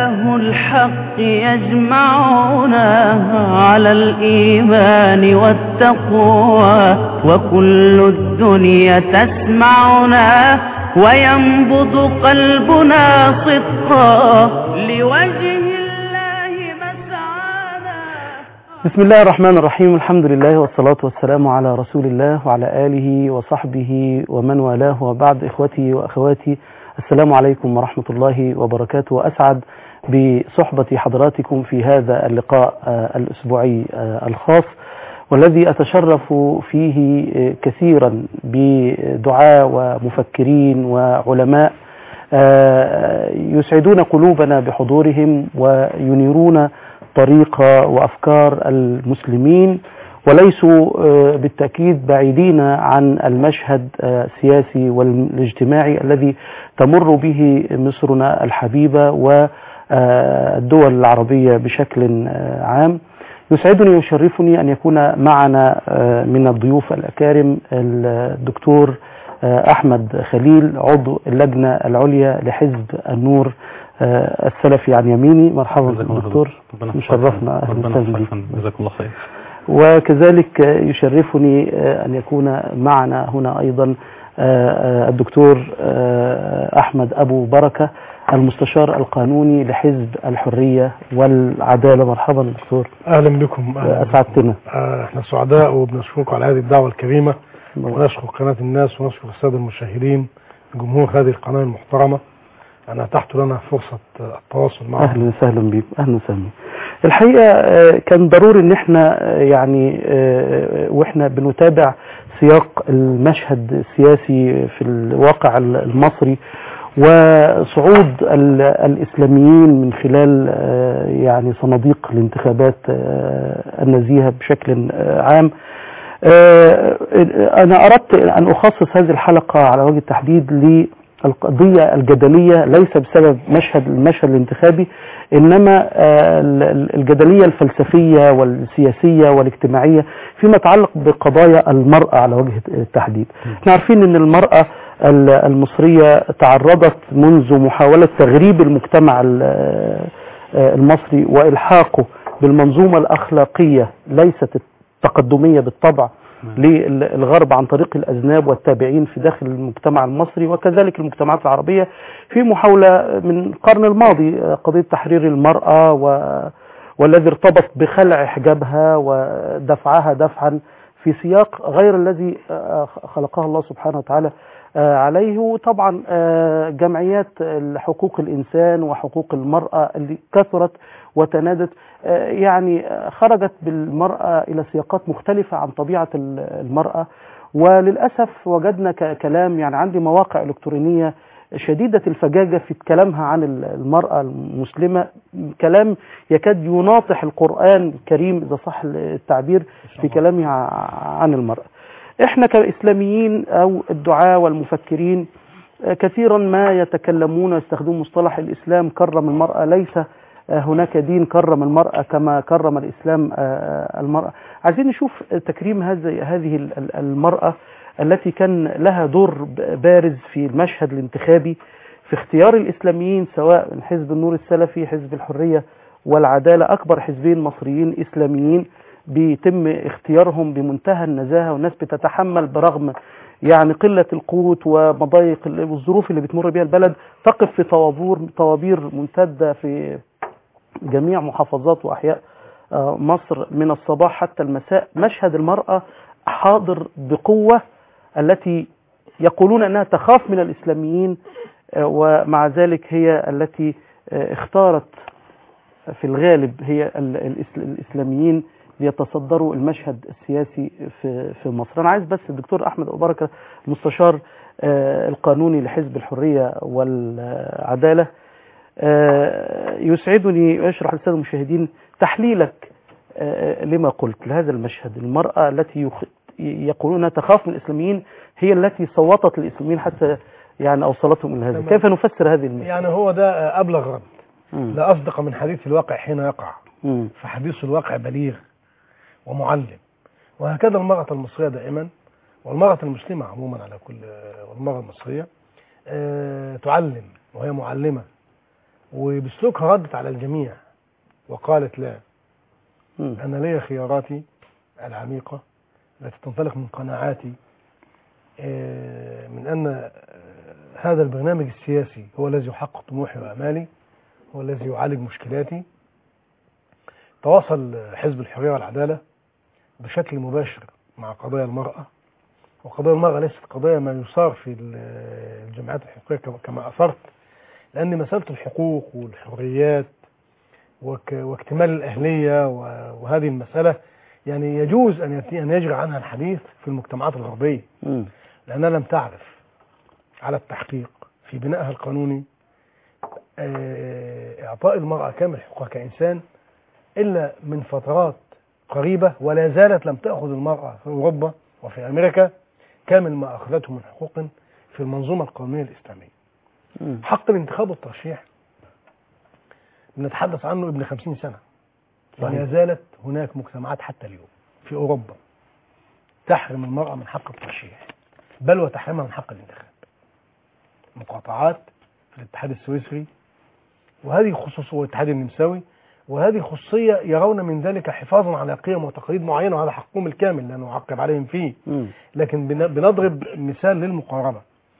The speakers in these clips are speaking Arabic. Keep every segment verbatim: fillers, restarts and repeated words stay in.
الحق يجمعنا على الإيمان والتقوى، وكل الدنيا تسمعنا وينبض قلبنا صدقا لوجه الله مسعانا. بسم الله الرحمن الرحيم، الحمد لله والصلاة والسلام على رسول الله وعلى آله وصحبه ومن والاه، وبعد. إخوتي وأخواتي، السلام عليكم ورحمة الله وبركاته، وأسعد بصحبة حضراتكم في هذا اللقاء الأسبوعي الخاص، والذي أتشرف فيه كثيرا بدعاء ومفكرين وعلماء يسعدون قلوبنا بحضورهم وينيرون طريق وأفكار المسلمين، وليسوا بالتأكيد بعيدين عن المشهد السياسي والاجتماعي الذي تمر به مصرنا الحبيبة والدول العربية بشكل عام. يسعدني ويشرفني أن يكون معنا من الضيوف الأكارم الدكتور أحمد خليل، عضو اللجنة العليا لحزب النور السلفي عن يميني. مرحبا دكتور، مشرفنا، أهلا وسهلا بك. جزاك الله خير. وكذلك يشرفني أن يكون معنا هنا أيضا الدكتور أحمد أبو بركة، المستشار القانوني لحزب الحرية والعدالة. مرحبا دكتور. أهلا بكم. أسعدتنا. احنا سعداء وبنشكركم على هذه الدعوة الكريمة، ونشكر قناة الناس ونشكر السادة المشاهدين، جمهور هذه القناة المحترمة، أن أتحت لنا فرصة التواصل معكم. أهلا وسهلا بكم. أهلا وسهلا. الحقيقة كان ضروري ان احنا يعني واحنا بنتابع سياق المشهد السياسي في الواقع المصري وصعود الإسلاميين من خلال يعني صناديق الانتخابات النزيهة بشكل عام، أنا أردت أن أخصص هذه الحلقة على وجه التحديد للقضية الجدلية، ليس بسبب مشهد المشهد الانتخابي، إنما الجدلية الفلسفية والسياسية والاجتماعية فيما يتعلق بقضايا المرأة على وجه التحديد. احنا عارفين أن المرأة المصرية تعرضت منذ محاولة تغريب المجتمع المصري وإلحاقه بالمنظومة الأخلاقية ليست التقدمية بالطبع للغرب عن طريق الأذناب والتابعين في داخل المجتمع المصري وكذلك المجتمعات العربية، في محاولة من القرن الماضي قضية تحرير المرأة و... والذي ارتبط بخلع حجابها ودفعها دفعا في سياق غير الذي خلقها الله سبحانه وتعالى عليه. وطبعا جمعيات حقوق الإنسان وحقوق المرأة اللي كثرت وتنادت يعني خرجت بالمرأة إلى سياقات مختلفة عن طبيعة المرأة، وللأسف وجدنا كلام، يعني عندي مواقع إلكترونية شديدة الفجاجة في كلامها عن المرأة المسلمة، كلام يكاد يناطح القرآن الكريم إذا صح التعبير في كلامها عن المرأة. احنا كإسلاميين أو الدعاة والمفكرين كثيرا ما يتكلمون ويستخدمون مصطلح الإسلام كرم المرأة. ليس هناك دين كرم المرأة كما كرم الإسلام المرأة. عايزين نشوف تكريم هذه المرأة التي كان لها دور بارز في المشهد الانتخابي في اختيار الإسلاميين، سواء حزب النور السلفي، حزب الحرية والعدالة، أكبر حزبين مصريين إسلاميين بيتم اختيارهم بمنتهى النزاهة، والناس بتتحمل برغم يعني قلة القوت ومضايق والظروف اللي بتمر بها البلد، تقف في طوابير طوابير ممتدة في جميع محافظات وأحياء مصر من الصباح حتى المساء. مشهد المرأة حاضر بقوة، التي يقولون أنها تخاف من الإسلاميين، ومع ذلك هي التي اختارت في الغالب هي الإسلاميين ليتصدروا المشهد السياسي في في مصر. أنا عايز بس الدكتور أحمد أبو بركة، المستشار القانوني لحزب الحرية والعدالة، يسعدني ويشرح للسادة المشاهدين تحليلك لما قلت لهذا المشهد. المرأة التي يقولون تخاف من الإسلاميين هي التي صوتت للإسلاميين حتى يعني أوصلتهم إلى هذا. كيف نفسر هذه المشهد؟ يعني هو ده أبلغ رد، لا أصدق من حديث الواقع حين يقع، فحديث الواقع بليغ ومعلم. وهكذا المرأة المصرية دائما، والمرأة المسلمة عموما على كل، والمرأة المصرية أه تعلم وهي معلمة، وبسلوكها ردت على الجميع وقالت لا، أنا لي خياراتي العميقة التي تنطلق من قناعاتي من أن هذا البرنامج السياسي هو الذي يحقق طموحي وأمالي، هو الذي يعالج مشكلاتي. تواصل حزب الحرية والعدالة بشكل مباشر مع قضايا المرأة، وقضايا المرأة ليست قضايا ما يصار في الجمعيات الحقوقية كما أثرت، لأن مسألة الحقوق والحريات واكتمال الأهلية وهذه المسألة يعني يجوز أن يجري عنها الحديث في المجتمعات الغربية، لأنها لم تعرف على التحقيق في بنائها القانوني إعطاء المرأة كامل حقوقها كإنسان إلا من فترات قريبة، ولا زالت لم تأخذ المرأة في أوروبا وفي أمريكا كامل ما أخذته من حقوق في المنظومة القانونية الإسلامية. حق الانتخاب والترشيح بنتحدث عنه ابن خمسين سنة، ولا زالت هناك مجتمعات حتى اليوم في أوروبا تحرم المرأة من حق الترشيح، بل وتحرمها من حق الانتخاب. مقاطعات في الاتحاد السويسري، وهذه خصوصية الاتحاد النمساوي، وهذه خصوصية يرون من ذلك حفاظا على قيم وتقاليد معينة، وهذا حقهم الكامل لأنه يعقب عليهم فيه. م. لكن بنضرب مثال للمقارنة.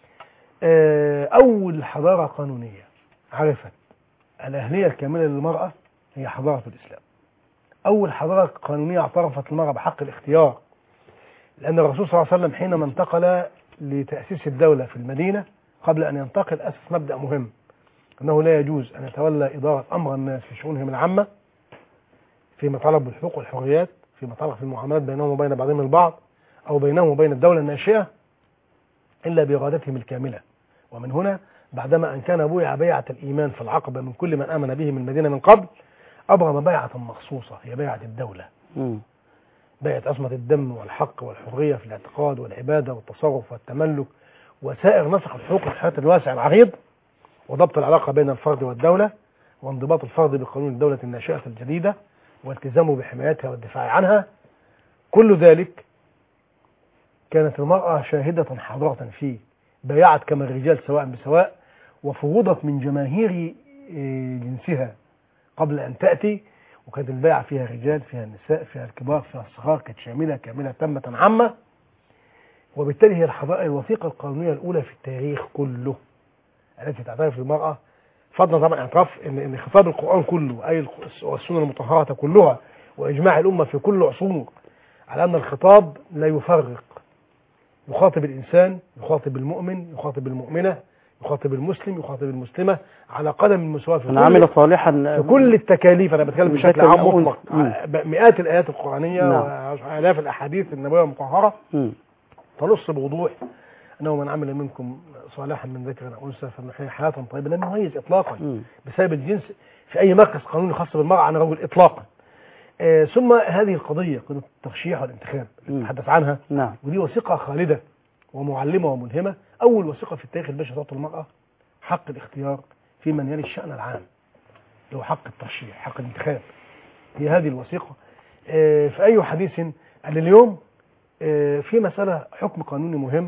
أول حضارة قانونية عرفت الأهلية الكاملة للمرأة هي حضارة الإسلام. أول حضارة قانونية اعترفت المرأة بحق الاختيار، لأن الرسول صلى الله عليه وسلم حينما انتقل لتأسيس الدولة في المدينة قبل أن ينتقل أسس مبدأ مهم، أنه لا يجوز أن يتولى إدارة أمر الناس في شؤونهم العامة فيما يتعلق بالحقوق والحريات، فيما يتعلق في المعاملات بينهم وبين بعضهم البعض أو بينهم وبين الدولة الناشئة، إلا بإرادتهم الكاملة. ومن هنا بعدما أن كان بويع بيعة الإيمان في العقبة من كل من آمن به من المدينة من قبل، أبرم بيعة مخصوصة هي بيعة الدولة، م. بيعة عصمة الدم والحق والحرية في الاعتقاد والعبادة والتصرف والتملك وسائر نسق الحقوق الحياة الواسع العريض، وضبط العلاقة بين الفرد والدولة، وانضباط الفرد بقانون الدولة الناشئة الجديدة والتزامه بحمايتها والدفاع عنها. كل ذلك كانت المرأة شاهدة حاضرة فيه، بايعت كما الرجال سواء بسواء، وفوضت من جماهير جنسها قبل أن تأتي، وكانت البيعة فيها رجال فيها النساء فيها الكبار فيها الصغار، كانت شاملة كاملة تامة عامة. وبالتالي هي الحضارة الوثيقة القانونية الأولى في التاريخ كله التي تعترف المرأة، فضلا طبعا اعتراف ان ان خطاب القرآن كله اي السنة المطهرة كلها واجماع الامة في كل عصور على ان الخطاب لا يفرق، يخاطب الانسان، يخاطب المؤمن، يخاطب المؤمنة، يخاطب المسلم، يخاطب المسلمة على قدم المساواة في, عامل صالحا في كل التكاليف. انا بتكلم بشكل عام مطلق، مئات الايات القرآنية والاف الاحاديث النبوية المطهرة تنص بوضوح أنه من عمل منكم صالحا من ذكر أو أنثى فلنحييه حياة طيبة، لم يميز إطلاقا م. بسبب الجنس في أي مركز قانوني خاص بالمرأة عن الرجل إطلاقا. آه ثم هذه القضية قضية الترشيح والانتخاب نتحدث عنها، نعم. ودي وثيقة خالدة ومعلمة وملهمة، أول وثيقة في التاريخ البشري تعطي المرأة حق الاختيار في من يلي الشأن العام، اللي هو حق الترشيح، حق الانتخاب. هي هذه الوثيقة. آه في أي حديث اليوم آه في مسألة حكم قانوني مهم،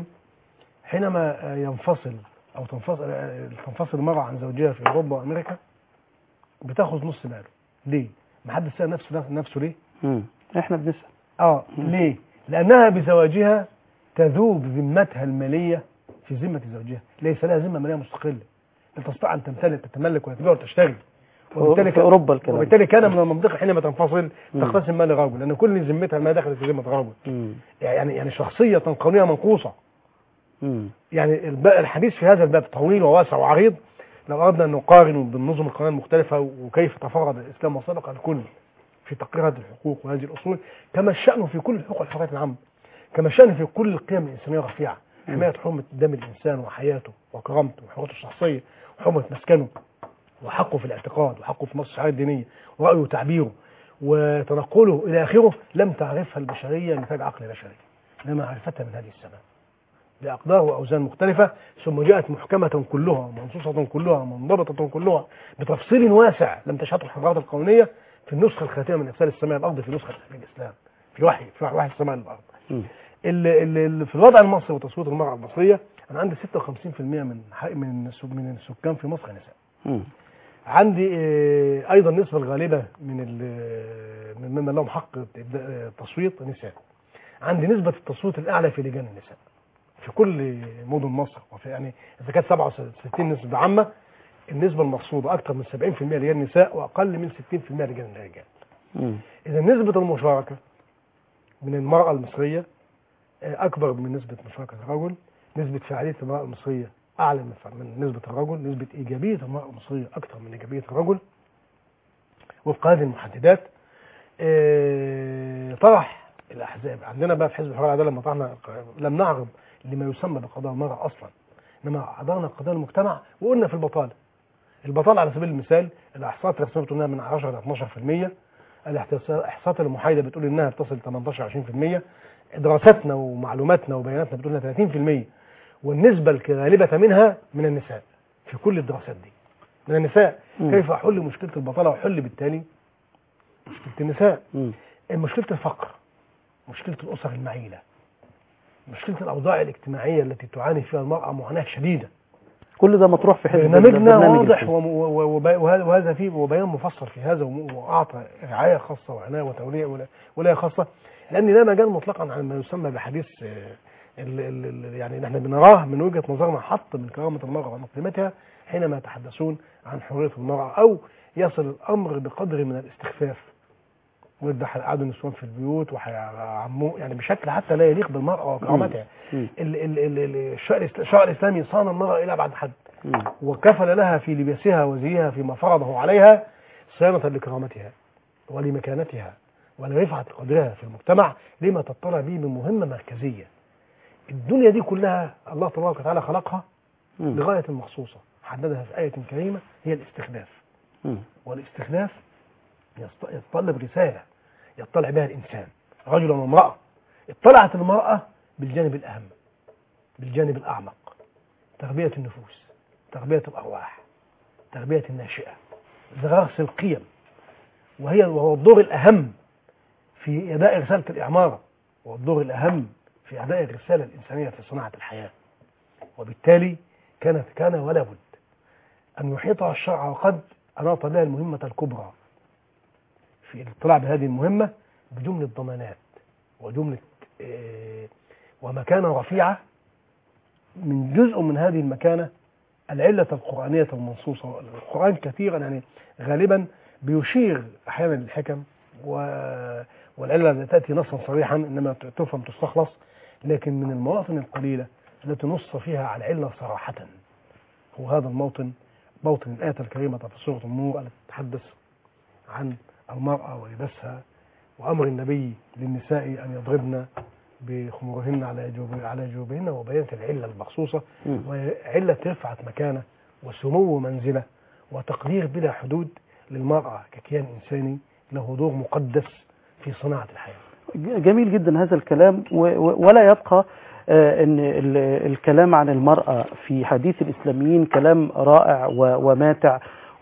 حينما ينفصل أو تنفصل تنفصل المرأة عن زوجها في أوروبا وأمريكا بتاخذ نص ماله. ليه؟ ما حد سأل نفسه نفسه ليه؟ امم احنا بنسأل. اه مم. ليه؟ لأنها بزواجها تذوب ذمتها المالية في ذمة زوجها، ليس لها ذمة مالية مستقلة لا تستطيع أن تمتلك تتملك وتبيع وتشتري. وبالتالي في أوروبا الكلام. وبالتالي كان من المنطقي حينما تنفصل تقتسم مال الرجل، لأن كل ذمتها ما دخلت في ذمة الرجل. يعني يعني شخصية قانونية منقوصة. مم. يعني الحديث في هذا الباب طويل وواسع وعريض، لو أردنا أن نقارن بالنظم القانونية المختلفة وكيف تفرد الإسلام وسبق الكل في تقرير هذه الحقوق وهذه الأصول، كما الشأن في كل حقوق الحريات العامة، كما الشأن في كل القيم الإنسانية الرفيعة، حماية حرمة دم الإنسان وحياته وكرامته وحريته الشخصية وحرمة مسكنه وحقه في الاعتقاد وحقه في نص الشريعة الدينية ورأيه وتعبيره وتنقله إلى آخره، لم تعرفها البشرية نتاج عقل بشري، إنما عرفتها من هذه السماء بأقدار وأوزان مختلفة، ثم جاءت محكمة كلها منصوصة كلها منضبطة كلها بتفصيل واسع لم تشهده الحضارات القانونية في النسخة الخاتمة من إرسال السماء الأرض في نسخة الإسلام في الوحي في وحي السماء للأرض. اللي في الوضع المصري وتصويت المرأة المصرية، أنا عندي ستة وخمسين بالمئة من من من السكان في مصر نساء. عندي آه، ايضا النسبه الغالبه من من ممن لهم حق التصويت نساء. عندي نسبه التصويت الاعلى في لجان النساء في كل مدن مصر، وفي يعني اذا كانت سبعة وستين نسبه عامه، النسبه المقصوده اكثر من سبعين بالمئة لجان النساء واقل من ستين بالمئة لجان الرجال. اذا نسبه المشاركه من المراه المصريه اكبر من نسبه مشاركه الرجل. نسبه فعاليه المراه المصريه اعلى من نسبه الرجل. نسبه ايجابيه المراه المصريه اكثر من ايجابيه الرجل. وفق هذه المحددات اه طرح الاحزاب عندنا بقى في حزب الحريه والعداله لما طرحنا لم نعرض لما يسمى بقضايا المراه اصلا، انما عرضنا قضايا المجتمع وقلنا في البطاله. البطاله على سبيل المثال الاحصاءات الرسميه بتقول انها من عشرة ل اثناشر بالمئة، الاحصاءات المحايده بتقول انها بتصل ثمانية عشر عشرين بالمئة، دراستنا ومعلوماتنا وبياناتنا بتقول انها ثلاثين بالمئة، والنسبه الغالبه منها من النساء في كل الدراسات دي من النساء. م. كيف احل مشكله البطاله واحل بالتالي مشكله النساء؟ م. مشكله الفقر، مشكله الاسر المعيله، مشكله الاوضاع الاجتماعيه التي تعاني فيها المراه معاناه شديده. كل ده مطروح في حزب برنامجنا واضح، وهذا فيه وبيان مفصل في هذا، واعطى رعايه خاصه وعنايه وتوليه ولايه خاصه، لان لا مجال مطلقا عن ما يسمى بحديث ال ال يعني نحن بنراه من وجهه نظرنا حط من كرامه المراه ومن قيمتها حينما يتحدثون عن حريه المراه، او يصل الامر بقدر من الاستخفاف ويذبح قعدوا النسوان في البيوت وهيعموا يعني بشكل حتى لا يليق بالمراه وكرامتها. الشرع الاسلامي صان المراه الى ابعد حد، وكفل لها في لباسها وزيها فيما فرضه عليها صيانه لكرامتها ولمكانتها ولرفعه قدرها في المجتمع لما تطلع به من مهمه مركزيه. الدنيا دي كلها الله تبارك وتعالى خلقها لغايه مخصوصه حددها في ايه كريمه، هي الاستخلاف. والاستخلاف يتطلب رسالة يطلع بها الإنسان رجلا وامرأة. اطلعت المرأة بالجانب الأهم، بالجانب الأعمق، تربية النفوس، تربية الأرواح، تربية الناشئة، غرس القيم، وهي وهو الدور الأهم في أداء رسالة الإعمار، والدور الأهم في أداء الرسالة الإنسانية في صناعة الحياة. وبالتالي كانت كان ولا بد أن يحيطها الشرع، وقد أناط بها المهمة الكبرى في الاطلاع بهذه المهمة بجملة ضمانات وجملة إيه ومكانة رفيعة. من جزء من هذه المكانة العلة القرآنية المنصوصة. القرآن كثيرا يعني غالبا بيشير أحيانا للحكم والعلة التي تأتي نصا صريحا إنما تفهم تستخلص، لكن من المواطن القليلة التي نص فيها على العلة صراحة هو هذا الموطن، موطن الآية الكريمة في سورة النور التي تتحدث عن المرأة ولباسها وأمر النبي للنساء أن يضربن بخمورهن على جوب على جوبهن، وبيانت العلة المخصوصة وعلة رفعة مكانة وسمو منزلة وتقدير بلا حدود للمرأة ككيان إنساني له دور مقدس في صناعة الحياة. جميل جدا هذا الكلام، ولا يبقى أن الكلام عن المرأة في حديث الإسلاميين كلام رائع وماتع،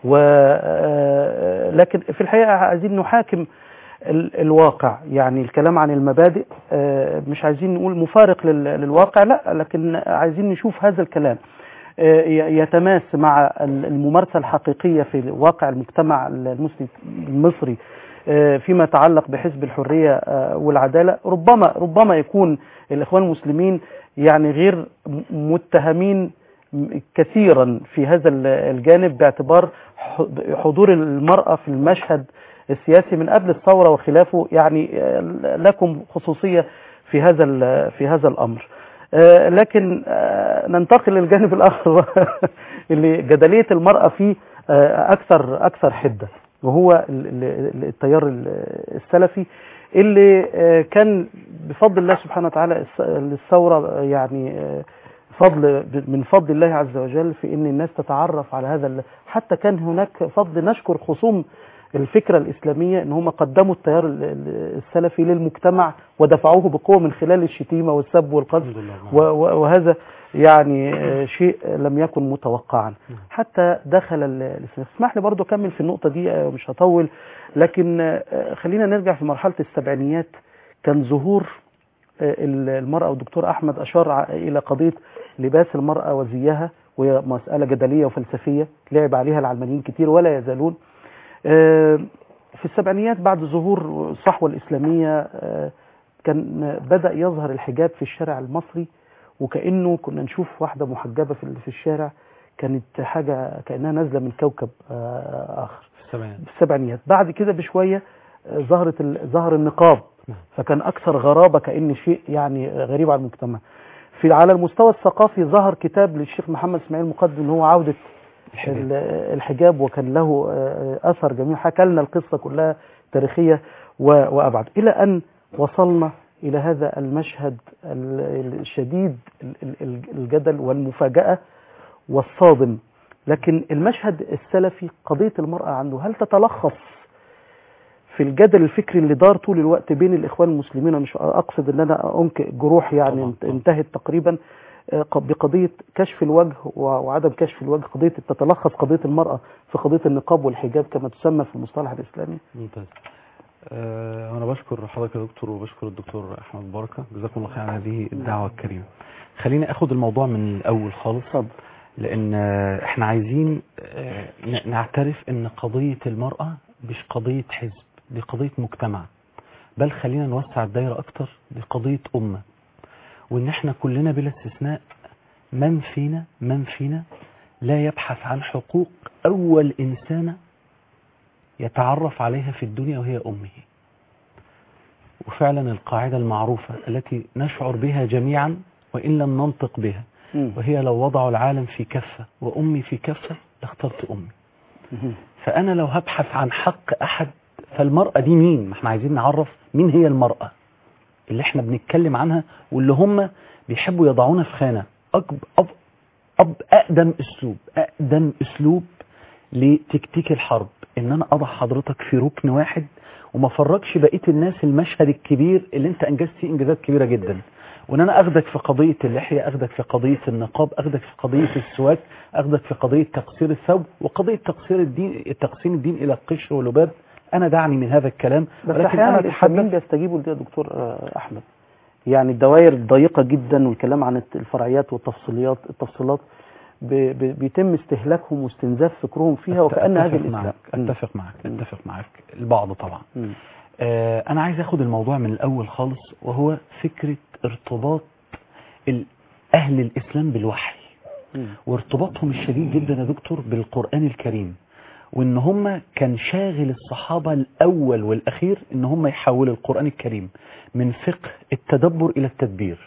ولكن في الحقيقة عايزين نحاكم الواقع. يعني الكلام عن المبادئ مش عايزين نقول مفارق للواقع، لا، لكن عايزين نشوف هذا الكلام يتماس مع الممارسة الحقيقية في واقع المجتمع المصري فيما يتعلق بحزب الحرية والعدالة. ربما ربما يكون الإخوان المسلمين يعني غير متهمين كثيرا في هذا الجانب باعتبار حضور المرأة في المشهد السياسي من قبل الثورة وخلافه، يعني لكم خصوصية في هذا في هذا الأمر. لكن ننتقل للجانب الآخر اللي جدلية المرأة فيه أكثر أكثر حدة، وهو التيار السلفي اللي كان بفضل الله سبحانه وتعالى الثورة يعني فضل من فضل الله عز وجل في ان الناس تتعرف على هذا. حتى كان هناك فضل نشكر خصوم الفكرة الإسلامية ان هم قدموا التيار السلفي للمجتمع ودفعوه بقوة من خلال الشتيمة والسب والقذف، وهذا يعني شيء لم يكن متوقعا حتى دخل الإسلام. اسمح لي برضو أكمل في النقطة دي، مش هطول، لكن خلينا نرجع في مرحلة السبعينيات. كان ظهور المرأة، والدكتور أحمد أشار إلى قضية لباس المرأة وزيها وهي مسألة جدلية وفلسفية لعب عليها العلمانيين كتير ولا يزالون. في السبعينيات بعد ظهور الصحوة الإسلامية كان بدأ يظهر الحجاب في الشارع المصري، وكأنه كنا نشوف واحدة محجبة في الشارع كانت حاجة كأنها نازلة من كوكب آخر في السبعينيات. بعد كده بشوية ظهرت ظهر النقاب، فكان أكثر غرابة، كأن شيء يعني غريب على المجتمع. في على المستوى الثقافي ظهر كتاب للشيخ محمد اسماعيل مقدم اللي هو عودة الحجاب. الحجاب، وكان له أثر جميل، حكى لنا القصة كلها تاريخية وأبعد، إلى أن وصلنا إلى هذا المشهد الشديد الجدل والمفاجأة والصادم. لكن المشهد السلفي قضية المرأة عنده هل تتلخص في الجدل الفكري اللي دار طول الوقت بين الإخوان المسلمين؟ مش أقصد أن أنا أنكئ جروح يعني طبعا. انتهت تقريبا بقضية كشف الوجه وعدم كشف الوجه، قضية تتلخص قضية المرأة في قضية النقاب والحجاب كما تسمى في المصطلح الإسلامي. ممتاز. أه أنا بشكر حضرتك يا دكتور، وبشكر الدكتور أحمد بركة، جزاكم الله خير على هذه الدعوة الكريمة. خليني أخذ الموضوع من الأول خالص، طب. لأن احنا عايزين نعترف أن قضية المرأة مش قضية حزب، دي قضية مجتمع، بل خلينا نوسع الدائرة أكتر، دي قضية أمة، وإن احنا كلنا بلا استثناء من فينا من فينا لا يبحث عن حقوق أول إنسانة يتعرف عليها في الدنيا وهي أمه. وفعلا القاعدة المعروفة التي نشعر بها جميعا وإن لم ننطق بها، وهي لو وضعوا العالم في كفة وأمي في كفة لاخترت أمي. فأنا لو هبحث عن حق أحد، فالمرأة دي مين؟ ما احنا عايزين نعرف مين هي المرأة اللي احنا بنتكلم عنها، واللي هم بيحبوا يضعونا في خانة. أب أب أب أقدم أسلوب أقدم أسلوب لتكتيك الحرب إن أنا أضع حضرتك في ركن واحد وما فرقش بقية الناس المشهد الكبير اللي أنت أنجزت فيه إنجازات كبيرة جدا، وإن أنا أخدك في قضية اللحية، أخدك في قضية النقاب، أخدك في قضية السواك، أخدك في قضية تقصير الثوب، وقضية تقصير الدين، تقسيم الدين إلى القشر واللباب. أنا دعني من هذا الكلام، بس أحيانا الإسلاميين بيستجيبوا لده يا دكتور أحمد. يعني الدوائر الضيقة جدا والكلام عن الفرعيات والتفصيلات التفصيلات بيتم استهلاكهم واستنزاف فكرهم فيها، وكأن هذه الإسلام. أتفق معك أتفق معك البعض طبعا. آه أنا عايز أخد الموضوع من الأول خالص، وهو فكرة ارتباط أهل الإسلام بالوحي، م. وارتباطهم الشديد جدا يا دكتور بالقرآن الكريم، وإن هم كان شاغل الصحابة الأول والأخير إن هم يحولوا القرآن الكريم من فقه التدبر إلى التدبير،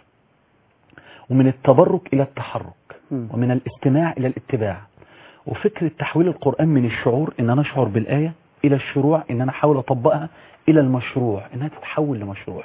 ومن التبرك إلى التحرك، م. ومن الاستماع إلى الاتباع. وفكرة تحويل القرآن من الشعور إن أنا أشعر بالآية إلى الشروع إن أنا أحاول أطبقها إلى المشروع إنها تتحول لمشروع.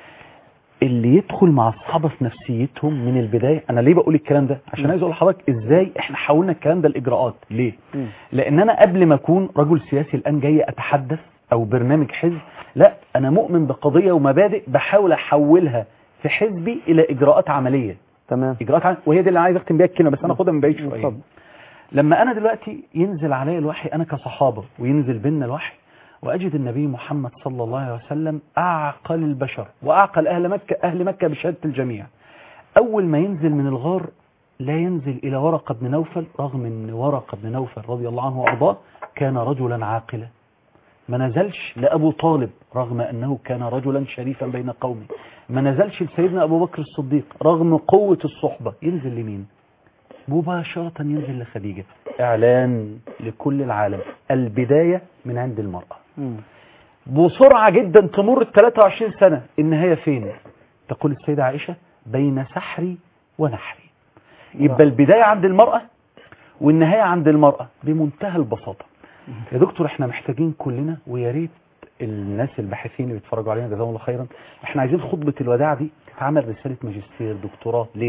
اللي يدخل مع الصحابة في نفسيتهم من البداية. أنا ليه بقول الكلام ده؟ عشان عايز أقول لحضرتك إزاي إحنا حولنا الكلام ده لإجراءات. ليه؟ م. لأن أنا قبل ما أكون رجل سياسي الآن جاي أتحدث أو برنامج حزب، لا، أنا مؤمن بقضية ومبادئ بحاول أحولها في حزبي إلى إجراءات عملية. تمام. إجراءات عملية، وهي دي اللي أنا عايز أختم بيها الكلمة، بس أنا أخدها من بعيد شوية. لما أنا دلوقتي ينزل علي الوحي أنا كصحابة، وينزل بيننا الوحي، وأجد النبي محمد صلى الله عليه وسلم أعقل البشر وأعقل أهل مكة أهل مكة بشهادة الجميع. أول ما ينزل من الغار لا ينزل إلى ورقة بن نوفل، رغم أن ورقة بن نوفل رضي الله عنه وأرضاه كان رجلا عاقلا. ما نزلش لأبو طالب رغم أنه كان رجلا شريفا بين قومه. ما نزلش لسيدنا أبو بكر الصديق رغم قوة الصحبة. ينزل لمين؟ مباشرة ينزل لخديجة. إعلان لكل العالم، البداية من عند المرأة. م. بسرعة جدا تمر ثلاثة وعشرين سنة، النهاية فين؟ تقول السيدة عائشة بين سحري ونحري. يبقى البداية عند المرأة والنهاية عند المرأة بمنتهى البساطة. يا دكتور احنا محتاجين كلنا، ويا ريت الناس الباحثين اللي بيتفرجوا علينا جزاهم الله خيرا، احنا عايزين خطبة الوداع دي تتعمل رسالة ماجستير دكتوراه. ليه؟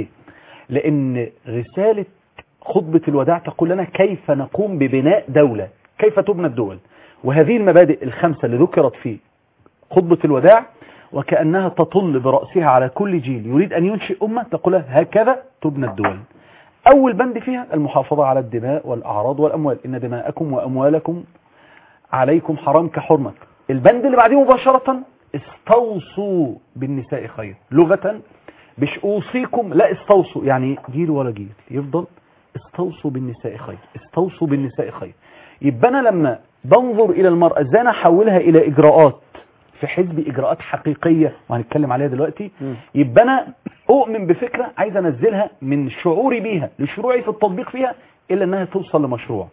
لأن رسالة خطبة الوداع تقول لنا كيف نقوم ببناء دولة، كيف تبنى الدول. وهذه المبادئ الخمسة اللي ذكرت في خطبة الوداع وكأنها تطل برأسها على كل جيل يريد أن ينشئ أمة، تقول هكذا تبنى الدول. أول بند فيها المحافظة على الدماء والأعراض والأموال، إن دماءكم وأموالكم عليكم حرام كحرمة. البند اللي بعديه مباشرة استوصوا بالنساء خير. لغة مش أوصيكم، لا استوصوا، يعني جيل ولا جيل يفضل استوصوا بالنساء خير، استوصوا بالنساء خير. يبقى أنا لما بنظر إلى المرأة ازاي أنا أحولها إلى إجراءات في حزب، إجراءات حقيقية وهنتكلم عليها دلوقتي، يبقى أنا أؤمن بفكرة عايز أنزلها من شعوري بيها لشروعي في التطبيق فيها إلا أنها توصل لمشروع.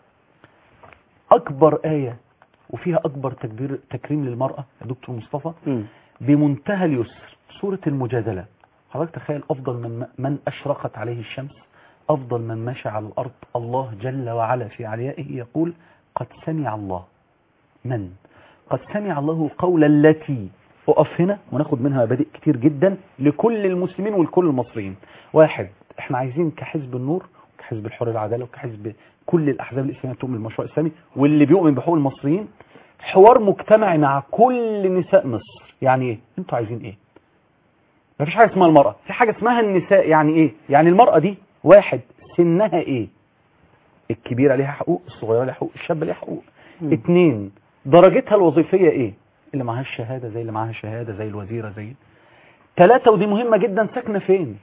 أكبر آية وفيها أكبر تكبير تكريم للمرأة يا دكتور مصطفى م. بمنتهى اليسر سورة المجادلة. حضرتك تخيل أفضل من من أشرقت عليه الشمس، أفضل من مشى على الأرض، الله جل وعلا في عليائه يقول قد سمع الله من قد سمع الله قول التي. أقف هنا وناخد منها مبادئ كتير جدا لكل المسلمين ولكل المصريين. واحد، احنا عايزين كحزب النور وكحزب الحرية والعدالة وكحزب كل الأحزاب الإسلامية تؤمن بالمشروع الإسلامي واللي بيؤمن بحقوق المصريين حوار مجتمعي مع كل نساء مصر. يعني ايه؟ انتوا عايزين ايه؟ مفيش حاجة اسمها المرأة، في حاجة اسمها النساء. يعني ايه؟ يعني المرأة دي واحد سنها ايه؟ الكبيرة ليها حقوق، الصغيرة ليها حقوق، الشابة ليها حقوق. م. اتنين، درجتها الوظيفية ايه؟ اللي معاها الشهادة زي اللي معاها شهادة زي الوزيرة زي. تلاتة، ودي مهمة جدا، ساكنة فين؟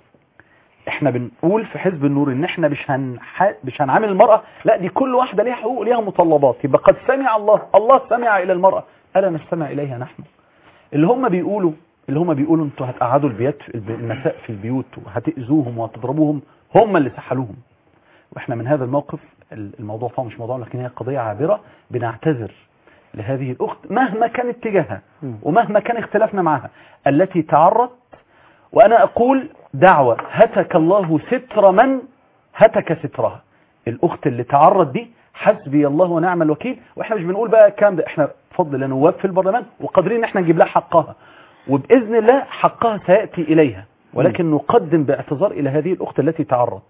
احنا بنقول في حزب النور ان احنا مش هنح... مش هنعامل المرأة، لا دي كل واحدة ليها حقوق ليها مطلبات. يبقى قد سمع الله، الله سمع الى المرأة، ألا نستمع اليها نحن؟ اللي هم بيقولوا اللي هم بيقولوا انتوا هتقعدوا البيات النساء في البيوت وهتأذوهم وهتضربوهم، هم اللي سحلوهم. واحنا من هذا الموقف، الموضوع طبعا مش موضوع لكن هي قضية عابرة، بنعتذر لهذه الأخت مهما كان اتجاهها ومهما كان اختلافنا معها التي تعرضت. وأنا أقول دعوة هتك الله ستر من هتك سترها. الأخت اللي تعرض دي حسبي الله ونعم الوكيل. وإحنا مش بنقول بقى الكلام ده، إحنا بفضل نواب في البرلمان وقادرين إن إحنا نجيب لها حقها، وبإذن الله حقها سيأتي إليها، ولكن نقدم باعتذار إلى هذه الأخت التي تعرض.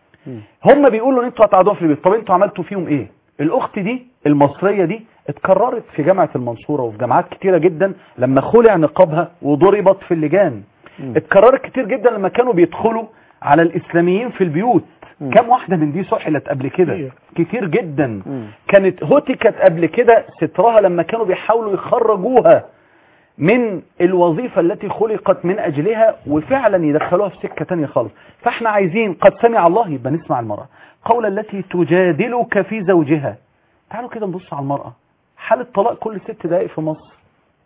هم بيقولوا إن أنتوا هتقعدوا في البيت، طب أنتوا عملتوا فيهم إيه؟ الأخت دي المصرية دي اتكررت في جامعة المنصورة وفي جامعات كتيرة جدا لما خلع نقابها وضربت في اللجان. اتكررت كتير جدا لما كانوا بيدخلوا على الإسلاميين في البيوت. م. كم واحدة من دي سحلت قبل كده؟ كتير جدا. م. كانت هتكت قبل كده سترها لما كانوا بيحاولوا يخرجوها من الوظيفة التي خلقت من أجلها وفعلا يدخلوها في سكة تانية خالص. فاحنا عايزين قد سمع الله، يبقى نسمع المرأة. قول التي تجادلك في زوجها. تعالوا كده نبص على المرأة. حالة طلاق كل ست دقائق في مصر.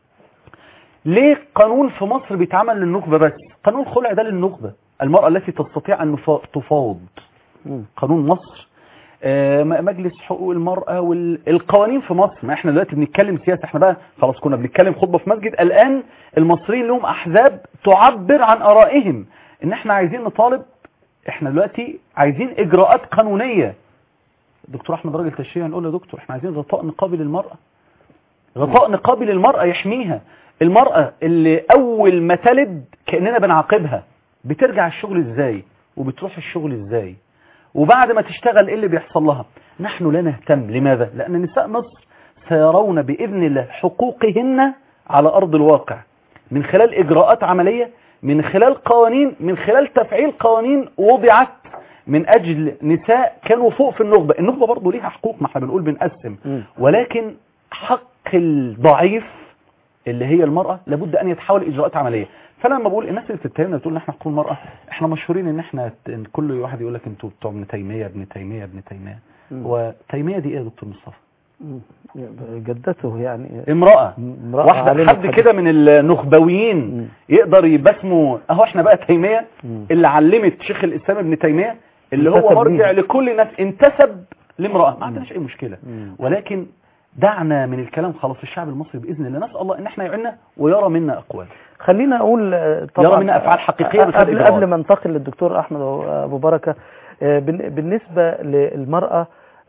ليه قانون في مصر بيتعمل للنخبة بس؟ قانون الخلع ده للنخبة، المرأة التي تستطيع أن تفاوض. قانون مصر، مجلس حقوق المرأة والقوانين في مصر. ما احنا دلوقتي بنتكلم سياسة، احنا بقى خلاص كنا بنتكلم خطبة في مسجد، الآن المصريين لهم أحزاب تعبر عن آرائهم ان احنا عايزين نطالب، احنا دلوقتي عايزين إجراءات قانونية. الدكتور أحمد راجل تشريعي نقول له يا دكتور احنا عايزين غطاء نقابي للمرأة، غطاء نقابي للمرأة يحميها. المرأة اللي أول ما تلد كأننا بنعاقبها، بترجع الشغل إزاي وبتروح الشغل إزاي وبعد ما تشتغل إيه اللي بيحصل لها؟ نحن لا نهتم. لماذا؟ لأن نساء مصر سيرون بإذن الله حقوقهن على أرض الواقع من خلال إجراءات عملية، من خلال قوانين، من خلال تفعيل قوانين وضعت من أجل نساء كانوا فوق في النخبة. النخبة برضو ليها حقوق، ما احنا بنقول بنقسم، ولكن حق الضعيف اللي هي المرأة لابد أن يتحول إجراءات عملية. فأنا لما بقول الناس اللي بتتهمنا بتقول إن احنا حقوق المرأة، احنا مشهورين إن احنا إن كل واحد يقول لك أنتوا بتوع ابن تيمية ابن تيمية ابن تيمية. وتيمية دي إيه يا دكتور مصطفى؟ جدته يعني امرأة, امرأة واحدة حد كده من النخبويين م. يقدر يبسموا اهو احنا بقى تيمية م. اللي علمت شيخ الإسلام ابن تيمية اللي هو مرجع لكل الناس، انتسب لامرأة. ما عندناش أي مشكلة، م. ولكن دعنا من الكلام خلاص. الشعب المصري بإذن الله نسأل الله ان احنا يعيننا ويرى منا أقوال، خلينا أقول طبعا يرى منا أفعال حقيقية. قبل, قبل ما ننتقل للدكتور أحمد أبو بركة، بالنسبة للمرأة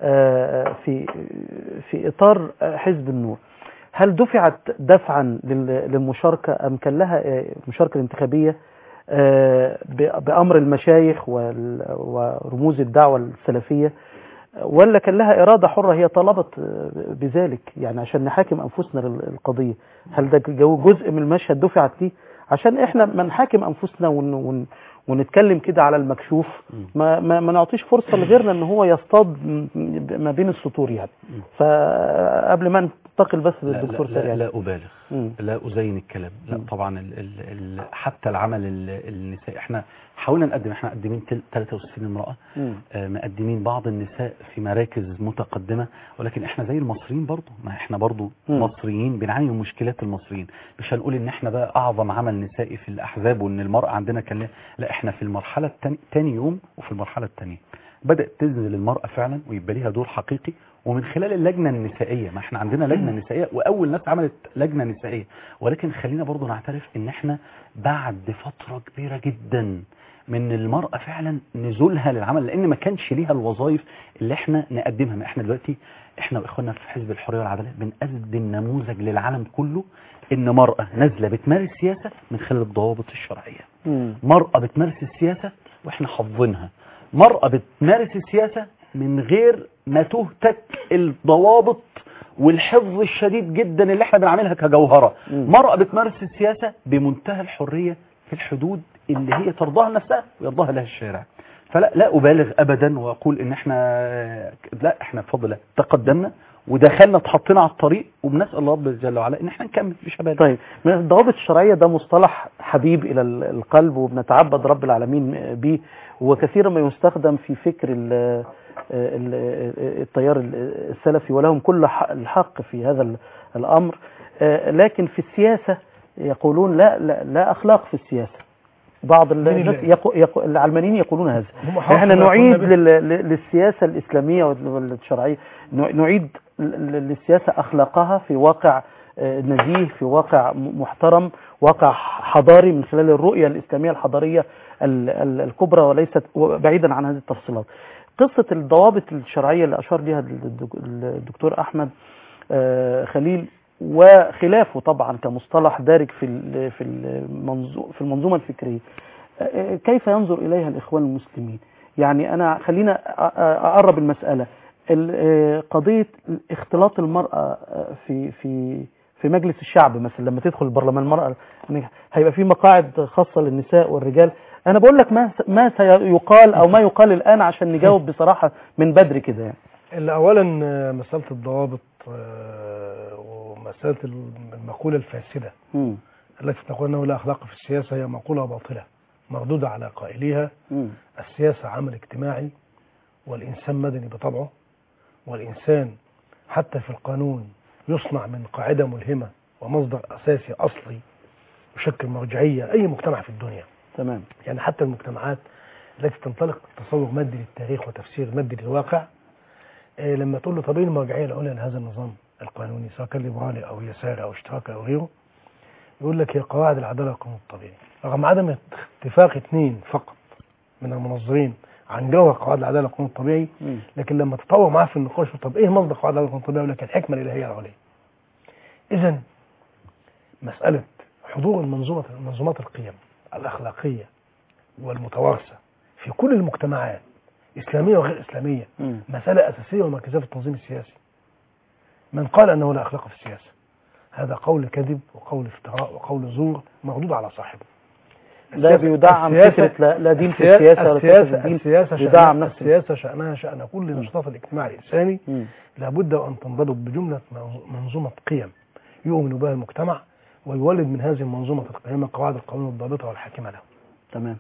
في في إطار حزب النور، هل دفعت دفعا للمشاركة أم كان لها مشاركة انتخابية بأمر المشايخ ورموز الدعوة السلفية، ولا كان لها إرادة حرة هي طلبت بذلك يعني عشان نحاكم أنفسنا للقضية؟ هل ده جزء من المشهد دفعت ليه عشان إحنا ما نحاكم أنفسنا ون ون ونتكلم كده على المكشوف، ما, ما, ما نعطيش فرصة لغيرنا ان هو يصطاد ما بين السطور يعني. فقبل ما ننتقل بس للدكتور لا, لا, سريع لا أبالغ مم. لا أزين الكلام. لا مم. طبعا ال ال ال حتى العمل النسائي احنا حاولنا نقدم، احنا مقدمين ثلاثة وستين امرأة، آه مقدمين بعض النساء في مراكز متقدمة، ولكن احنا زي المصريين برضو، ما احنا برضو مم. مصريين بنعاني من مشكلات المصريين. مش هنقول ان احنا بقى اعظم عمل نسائي في الاحزاب وان المرأة عندنا كان، لا احنا في المرحلة التاني تاني يوم وفي المرحلة الثانية بدأت تنزل المرأة فعلا ويبقى ليها دور حقيقي، ومن خلال اللجنة النسائية. ما احنا عندنا لجنة نسائية وأول ناس عملت لجنة نسائية، ولكن خلينا برضو نعترف ان احنا بعد فترة كبيرة جدا من المرأة فعلا نزولها للعمل، لان ما كانش ليها الوظائف اللي احنا نقدمها. ما احنا دلوقتي احنا واخواننا في حزب الحرية والعدالة بنقدم نموذج للعالم كله ان مرأة نازلة بتمارس سياسة من خلال الضوابط الشرعية. مم. مرأة بتمارس السياسة واحنا حافظينها، مرأة بتمارس السياسة من غير ما تهتك الضوابط والحفظ الشديد جدا اللي احنا بنعملها كجوهرة. مم. مرأة بتمارس السياسة بمنتهى الحرية في الحدود اللي هي ترضاها لنفسها ويرضاها لها الشارع. فلا لا أبالغ أبدا وأقول إن احنا لا احنا بفضل تقدمنا ودخلنا اتحطينا على الطريق، وبنسأل الله جل وعلا ان احنا نكمل مش أبالغ. طيب، من الضوابط الشرعية ده مصطلح حبيب إلى القلب وبنتعبد رب العالمين به، وكثيرا ما يستخدم في فكر التيار السلفي ولهم كل الحق في هذا الأمر، لكن في السياسة يقولون لا لا, لا أخلاق في السياسة. بعض يقو يقو العلمانيين يقولون هذا. احنا نعيد للسياسة الإسلامية والشرعية، نعيد للسياسة أخلاقها في واقع نزيه، في واقع محترم، واقع حضاري من خلال الرؤية الإسلامية الحضارية الكبرى، وليست بعيدا عن هذه التفصيلات. قصة الضوابط الشرعية اللي أشار لها الدكتور أحمد خليل وخلافه طبعا كمصطلح دارج في في في المنظومة الفكرية، كيف ينظر إليها الإخوان المسلمين؟ يعني أنا خلينا أقرب المسألة، قضية اختلاط المرأة في في في مجلس الشعب مثلا، لما تدخل البرلمان المرأة هيبقى في مقاعد خاصة للنساء والرجال. أنا بقول لك ما ما سيقال أو ما يقال الآن عشان نجاوب بصراحة من بدري كده يعني. اللي أولا مسألة الضوابط ومسألة المقولة الفاسدة م. التي تقول أنه لا أخلاق في السياسة هي مقولة باطلة مردودة على قائليها. م. السياسة عمل اجتماعي، والإنسان مدني بطبعه، والإنسان حتى في القانون يصنع من قاعدة ملهمة ومصدر أساسي أصلي يشكل مرجعية أي مجتمع في الدنيا. تمام. يعني حتى المجتمعات التي تنطلق تصور مادي للتاريخ وتفسير مادي للواقع، إيه لما تقول له طب ايه المرجعية العليا لهذا النظام القانوني سواء كان ليبرالي أو يساري أو اشتراكي أو غيره، يقول لك هي قواعد العدالة والقانون الطبيعي. رغم عدم اتفاق اثنين فقط من المنظرين عن جوهر قواعد العدالة والقانون الطبيعي، م. لكن لما تطور معاه في النقاش طب ايه مصدر قواعد العدالة والقانون الطبيعي، يقول لك الحكمة الإلهية العليا. إذا مسألة حضور المنظومة منظومات القيم الأخلاقية والمتوارثة في كل المجتمعات إسلامية وغير إسلامية م. مسألة أساسية ومركزية في التنظيم السياسي. من قال أنه لا أخلاق في السياسة هذا قول كذب وقول افتراء وقول زور مردود على صاحبه. لا بيدعم فكرة لا, لا دين في السياسة ولا السياسة السياسة يدعم السياسة شأنها شأن كل نشاط الاجتماع الإنساني، لابد أن تنضبط بجملة منظومة قيم يؤمن بها المجتمع ويولد من هذه المنظومة القيم قواعد القانون الضابطة والحاكمة له. تمام.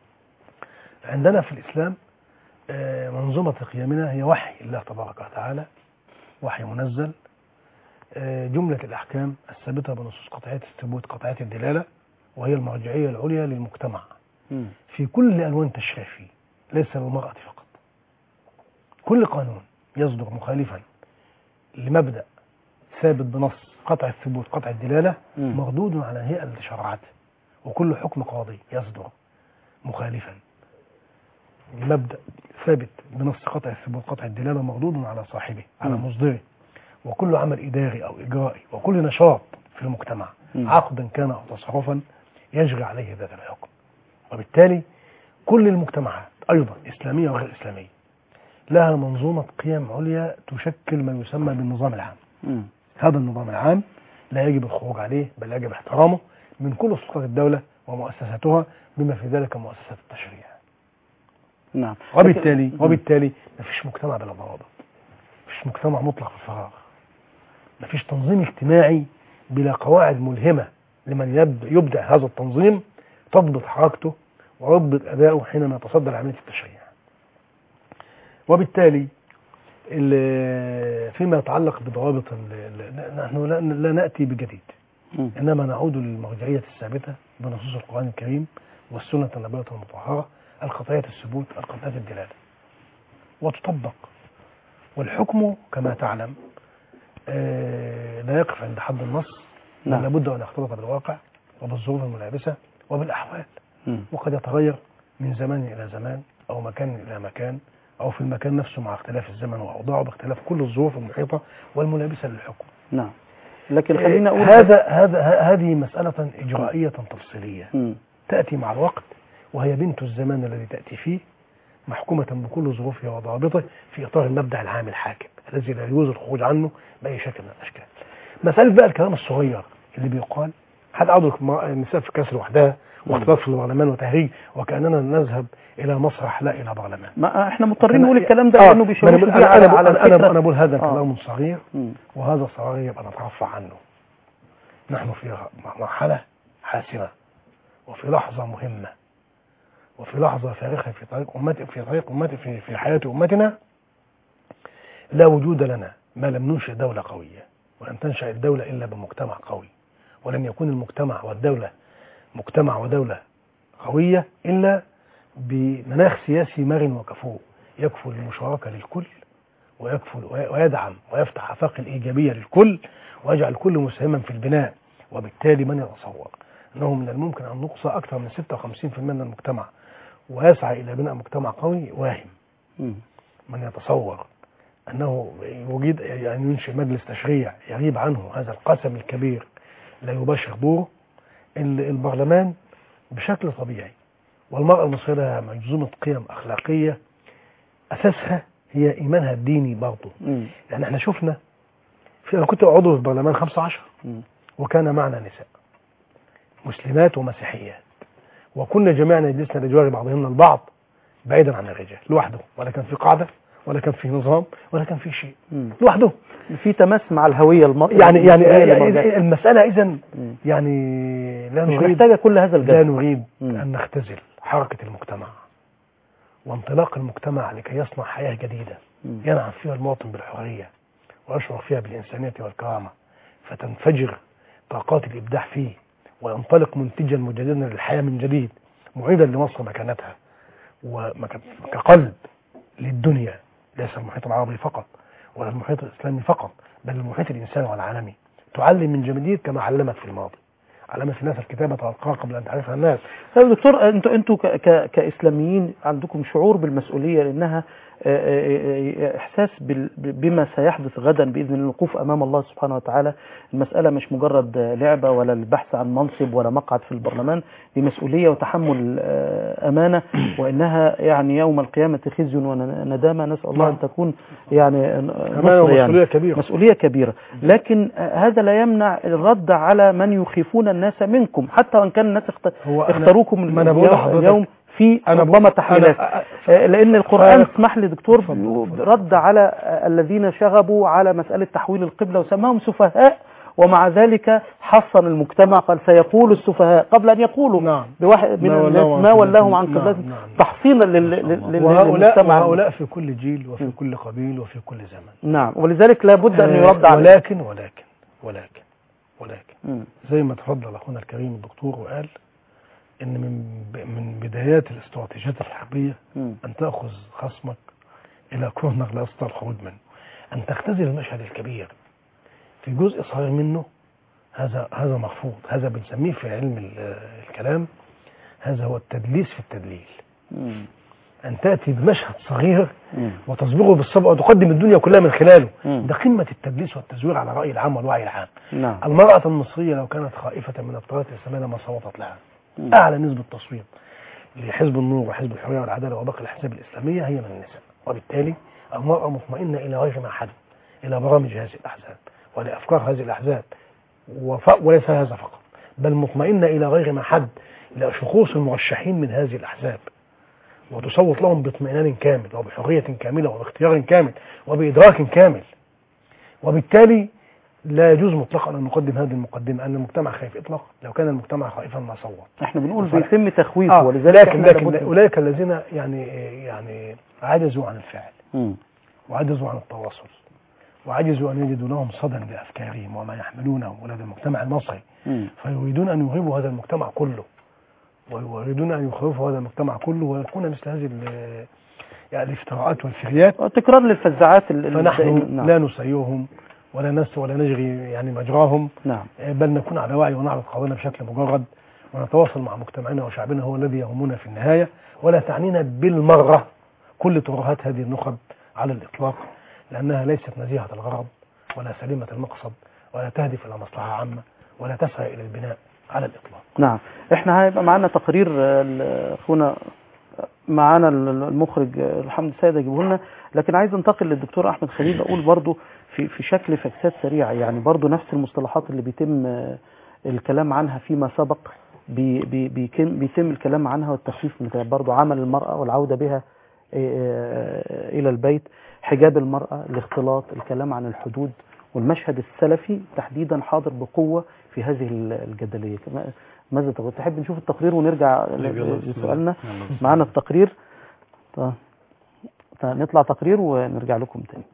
عندنا في الإسلام منظومة قيمنا هي وحي الله تبارك وتعالى، وحي منزل، جملة الأحكام الثابتة بنصوص قطعية الثبوت قطعية الدلالة، وهي المرجعية العليا للمجتمع م. في كل ألوان تشريفي ليس للمرأة فقط. كل قانون يصدر مخالفا لمبدأ ثابت بنص قطع الثبوت قطع الدلالة م. مردود على هيئة الشرعات، وكل حكم قاضي يصدر مخالفا لمبدأ ثابت بنص قطع الثبوت قطع الدلالة مردود على صاحبه على مصدره. وكل عمل إداري أو إجرائي وكل نشاط في المجتمع م. عقدا كان أو تصرفا يجري عليه ذات الحكم. وبالتالي كل المجتمعات أيضا إسلامية وغير إسلامية لها منظومة قيم عليا تشكل ما يسمى بالنظام العام. م. هذا النظام العام لا يجب الخروج عليه بل يجب احترامه من كل سلطات الدولة ومؤسساتها بما في ذلك مؤسسات التشريع. نعم. وبالتالي وبالتالي ما فيش مجتمع بلا ضوابط. مفيش مجتمع مطلق في الفراغ، مفيش تنظيم اجتماعي بلا قواعد ملهمة لمن يبدأ, يبدأ هذا التنظيم تضبط حركته ويضبط أداؤه حينما يتصدى لعملية التشريع. وبالتالي فيما يتعلق بضوابط نحن لا نأتي بجديد، إنما نعود للمرجعية الثابتة بنصوص القرآن الكريم والسنة النبوية المطهرة القطعية الثبوت القطعية الدلالة وتطبق. والحكم كما تعلم لا يقف عند حد النص، بل لابد أن يختلط بالواقع وبالظروف الملابسة وبالأحوال، وقد يتغير من زمان إلى زمان أو مكان إلى مكان أو في المكان نفسه مع اختلاف الزمن وأوضاعه باختلاف كل الظروف المحيطة والملابسة للحكم. نعم. لكن خلينا أقول هذا هذا هذه مسألة إجرائية تفصيلية م. تأتي مع الوقت، وهي بنت الزمان الذي تأتي فيه، محكومة بكل ظروفها وضوابطه في إطار المبدأ العام الحاكم الذي لا يجوز الخروج عنه بأي شكل من الأشكال. مسألة بقى الكلام الصغير اللي بيقال حد عضو النساء في كسر وحدها واختلاط في البرلمان وتهريج وكأننا نذهب إلى مسرح لا إلى برلمان. ما احنا مضطرين نقول الكلام ده لأنه بيشوش أنا, أنا, على, أنا, على أنا, أنا, أنا بقول هذا الكلام آه. صغير، وهذا الصغير يبقى نترفع عنه. نحن في مرحلة حاسمة وفي لحظة مهمة وفي لحظة فارقة في طريق أمتي في طريق أمتي في, في حياة أمتنا. لا وجود لنا ما لم ننشئ دولة قوية، ولن تنشأ الدولة إلا بمجتمع قوي، ولن يكون المجتمع والدولة مجتمع ودولة قوية إلا بمناخ سياسي مرن وكفؤ يكفل المشاركة للكل ويكفل ويدعم ويفتح آفاق الإيجابية للكل ويجعل الكل مساهما في البناء. وبالتالي من يتصور أنه من الممكن أن نقصى أكثر من ستة وخمسين بالمئة من المجتمع ويسعى إلى بناء مجتمع قوي واهم. من يتصور أنه يريد يعني ينشئ مجلس تشريع يغيب عنه هذا القسم الكبير لا يباشر دوره البرلمان بشكل طبيعي. والمرأة المصرية لها منظومة قيم أخلاقية أساسها هي إيمانها الديني برضه. يعني احنا شفنا في أنا كنت عضو في البرلمان خمسة عشر وكان معنا نساء مسلمات ومسيحيات، وكنا جميعا يجلسنا لجوار بعضهم البعض بعيدا عن الرجال لوحده، ولا كان في قاعدة ولا كان في نظام ولا كان في شيء، لوحده في تماس مع الهوية المصرية. يعني يعني, يعني المسألة إذن يعني لا مش نريد محتاجة كل هذا الجد. لا نريد مم. أن نختزل حركة المجتمع وانطلاق المجتمع لكي يصنع حياة جديدة مم. ينعم فيها المواطن بالحرية ويشعر فيها بالإنسانية والكرامة، فتنفجر طاقات الإبداع فيه وينطلق منتجا مجددا للحياة من جديد، معيدا لمصر مكانتها وكقلب للدنيا، ليس المحيط العربي فقط ولا المحيط الإسلامي فقط، بل المحيط الإنساني والعالمي. تعلم من جديد كما علمت في الماضي، علمت الناس الكتابة والقراءة قبل أن تعرفها الناس. طيب دكتور، انتوا انتوا كإسلاميين عندكم شعور بالمسؤولية، لأنها إحساس بما سيحدث غدا بإذن الوقوف أمام الله سبحانه وتعالى. المسألة مش مجرد لعبة ولا البحث عن منصب ولا مقعد في البرلمان، دي مسؤولية وتحمل أمانة، وإنها يعني يوم القيامة خزي وندامة. نسأل الله أن تكون يعني نصر، يعني مسؤولية كبيرة مسؤولية كبيرة. لكن هذا لا يمنع الرد على من يخيفون الناس منكم، حتى وإن كان الناس اختاروكم اليوم في ربما تحويلات، لأن القرآن اسمح لي دكتور رد على الذين شغبوا على مسألة تحويل القبلة وسماهم سفهاء، ومع ذلك حصن المجتمع قال سيقول السفهاء قبل أن يقولوا نعم. بواحد من الناس ما ولاهم عن قبلتهم، نعم. تحصينا للمجتمع. وهؤلاء في كل جيل وفي كل قبيل وفي كل زمن. نعم، ولذلك لابد أن يرد على ولكن ولكن ولكن ولكن م. زي ما تفضل أخونا الكريم الدكتور وقال إن من من بدايات الاستراتيجيات الحربية م. أن تأخذ خصمك إلى كورنر لا يستطيع الخروج منه، أن تختزل المشهد الكبير في جزء صغير منه. هذا هذا مرفوض، هذا بنسميه في علم الكلام هذا هو التدليس في التدليل. م. أن تأتي بمشهد صغير م. وتصبغه بالصبغة وتقدم الدنيا كلها من خلاله، م. ده قمة التدليس والتزوير على الرأي العام والوعي العام. نعم. المرأة المصرية لو كانت خائفة من الطغاة الإسلامية لما صوتت لها. م. أعلى نسبة تصويت لحزب النور وحزب الحرية والعدالة وباقي الأحزاب الإسلامية هي من النساء، وبالتالي المرأة مطمئنة إلى غير ما حدث، إلى برامج هذه الأحزاب ولأفكار هذه الأحزاب، وليس هذا فقط، بل مطمئنة إلى غير ما حد إلى شخوص المرشحين من هذه الأحزاب وتصوت لهم باطمئنان كامل وبحرية كاملة وباختيار كامل وبإدراك كامل. وبالتالي لا يجوز مطلقا أن نقدم هذه المقدمة أن المجتمع خايف إطلاقا. لو كان المجتمع خائفا ما صوت. احنا بنقول بيتم تخويفه، آه ولذلك لكن, لكن أولئك الذين يعني يعني عجزوا عن الفعل م. وعجزوا عن التواصل وعجزوا أن يجدوا لهم صدى لأفكارهم وما يحملونه ولدى المجتمع المصري م. فيريدون أن يغيبوا هذا المجتمع كله ويريدون أن يخوفوا هذا المجتمع كله ويكون مثل هذه يعني الافتراءات والفريات تكرار للفزاعات. فنحن نعم. لا نسيرهم ولا نس ولا نجري يعني مجراهم نعم. بل نكون على وعي ونعرض قضايانا بشكل مجرد ونتواصل مع مجتمعنا وشعبنا هو الذي يهمنا في النهاية. ولا تعنينا بالمرة كل ترهات هذه النخب على الإطلاق، لأنها ليست نزيهة الغرض ولا سليمة المقصد ولا تهدف إلى مصلحة عامة ولا تسعى إلى البناء على الإطلاق. نعم. احنا هيبقى معنا تقرير اخونا معانا المخرج الحمد السيد يجيبه لنا، لكن عايز انتقل للدكتور احمد خليل اقول برضو في في شكل فكسات سريعه، يعني برضو نفس المصطلحات اللي بيتم الكلام عنها فيما سبق بي بي بيتم الكلام عنها والتخفيف من برضو عمل المرأة والعودة بها الى البيت، حجاب المرأة، الاختلاط، الكلام عن الحدود، والمشهد السلفي تحديدا حاضر بقوة في هذه الجدلية. ماذا تقول؟ تحب نشوف التقرير ونرجع لسؤالنا؟ معنا التقرير. طيب نطلع تقرير ونرجع لكم تاني.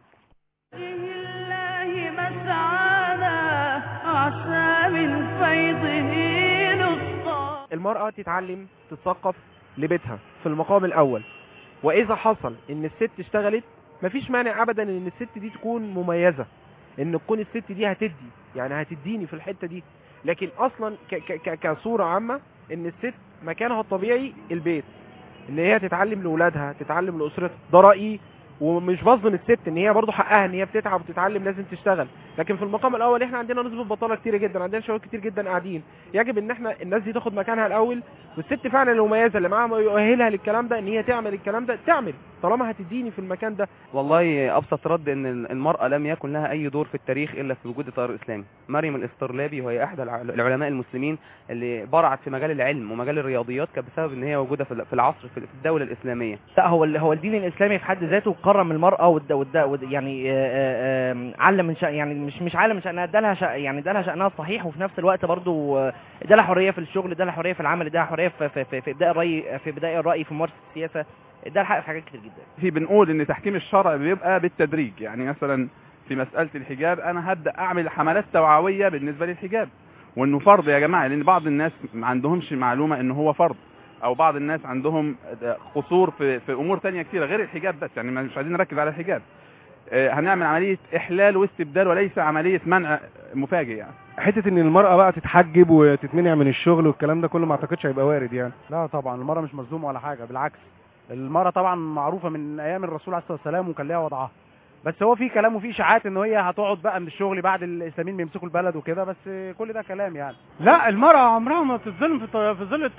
المرأة تتعلم تتثقف لبيتها في المقام الأول، وإذا حصل إن الست اشتغلت مفيش مانع أبدا إن الست دي تكون مميزة، إن تكون الست دي هتدي يعني هتديني في الحتة دي، لكن أصلا ك ك كصورة عامة إن الست مكانها الطبيعي البيت، إن هي تتعلم لأولادها تتعلم لأسرتها. ده رأيي، ومش بظلم الست ان هي برضو حقها ان هي بتتعب وتتعلم لازم تشتغل، لكن في المقام الاول احنا عندنا نسبه بطاله كتير جدا، عندنا شباب كتير جدا قاعدين، يجب ان احنا الناس دي تاخد مكانها الاول، والست فعلا المميزه اللي معاها يؤهلها للكلام ده ان هي تعمل الكلام ده تعمل طالما هتديني في المكان ده. والله ابسط رد ان المراه لم يكن لها اي دور في التاريخ الا في وجود التيار الاسلامي. مريم الاسترلابي وهي احدى العلماء المسلمين اللي برعت في مجال العلم ومجال الرياضيات كانت بسبب ان هي موجوده في العصر في الدوله الاسلاميه. لا هو هو الدين الاسلامي في حد ذاته كرم المراه والد والد يعني آآ آآ علم من شأن، يعني مش مش علم من شأنها، ادالها شأن يعني ادالها شأنها الصحيح، وفي نفس الوقت برضو ادالها حريه في الشغل، ادالها حريه في العمل، ادالها حريه في في في ابداء الراي في بدايه الراي في ممارسه السياسه، ادالها حق في حاجات كتير جدا. في بنقول ان تحكيم الشرع بيبقى بالتدريج، يعني مثلا في مساله الحجاب انا هبدا اعمل حملات توعويه بالنسبه للحجاب وانه فرض يا جماعه، لان بعض الناس ما عندهمش معلومه انه هو فرض، او بعض الناس عندهم قصور في في امور ثانيه كثيره غير الحجاب بس، يعني مش عايزين نركز على الحجاب. هنعمل عمليه احلال واستبدال وليس عمليه منع مفاجئ. يعني حته ان المراه بقى تتحجب وتتمنع من الشغل والكلام ده كله ما اعتقدش هيبقى وارد يعني. لا طبعا المراه مش مظلومه ولا حاجه، بالعكس المراه طبعا معروفه من ايام الرسول عليه الصلاه والسلام وكان لها وضعها، بس هو في كلام وفي اشاعات ان هي هتقعد بقى من الشغل بعد الاسلاميين بيمسكوا البلد وكده، بس كل ده كلام يعني. لا المراه عمرها ما بتتظلم في في ظل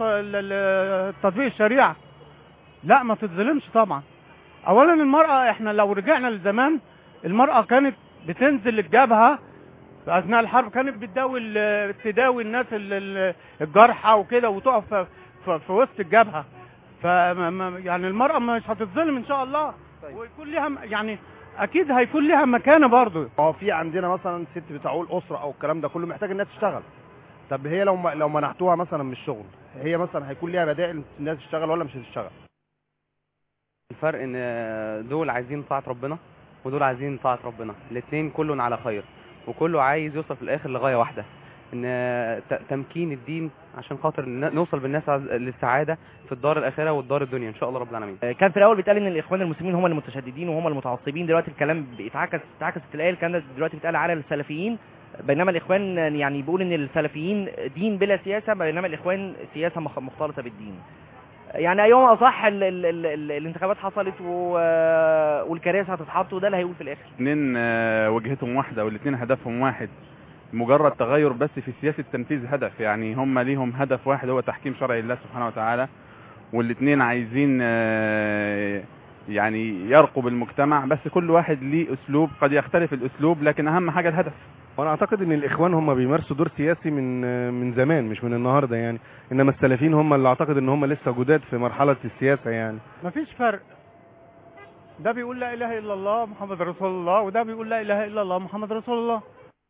تطبيق الشريعه، لا ما تتظلمش طبعا. اولا المراه احنا لو رجعنا لزمان المراه كانت بتنزل الجبهه في اثناء الحرب، كانت بتداوي تداوي الناس الجرحى وكده وتقف في وسط الجبهه، ف يعني المراه مش هتتظلم ان شاء الله. طيب. ويكون لها يعني اكيد هيكون لها مكانه برضه. اه في عندنا مثلا ست بتعول اسره او الكلام ده كله محتاج انها تشتغل، طب هي لو لو منعتوها مثلا من الشغل هي مثلا هيكون لها بدائل انها تشتغل ولا مش هتشتغل؟ الفرق ان دول عايزين طاعه ربنا ودول عايزين طاعه ربنا، الاثنين كلهم على خير وكله عايز يوصل في الاخر لغايه واحده، ان تمكين الدين عشان خاطر نوصل بالناس للسعاده في الدار الاخره والدار الدنيا ان شاء الله رب العالمين. كان في الاول بيتقال ان الاخوان المسلمين هم المتشددين وهم المتعصبين، دلوقتي الكلام بيتعكس اتعكست الايه، الكلام دلوقتي بيتقال على السلفيين، بينما الاخوان يعني بيقول ان السلفيين دين بلا سياسه، بينما الاخوان سياسه مختلطه بالدين. يعني ايوم اصح ال ال ال ال الانتخابات حصلت والكراسي هتتحط وده اللي هيقول في الاخر. الاثنين وجهتهم واحده والاثنين هدفهم واحد، مجرد تغير بس في سياسه تنفيذ هدف، يعني هم ليهم هدف واحد هو تحكيم شرع الله سبحانه وتعالى، والاثنين عايزين يعني يرقوا بالمجتمع، بس كل واحد ليه اسلوب قد يختلف الاسلوب، لكن اهم حاجه الهدف. وانا اعتقد ان الاخوان هم بيمارسوا دور سياسي من من زمان مش من النهارده يعني، انما السلفيين هم اللي اعتقد ان هم لسه جداد في مرحله السياسه يعني. مفيش فرق، ده بيقول لا اله الا الله محمد رسول الله، وده بيقول لا اله الا الله محمد رسول الله.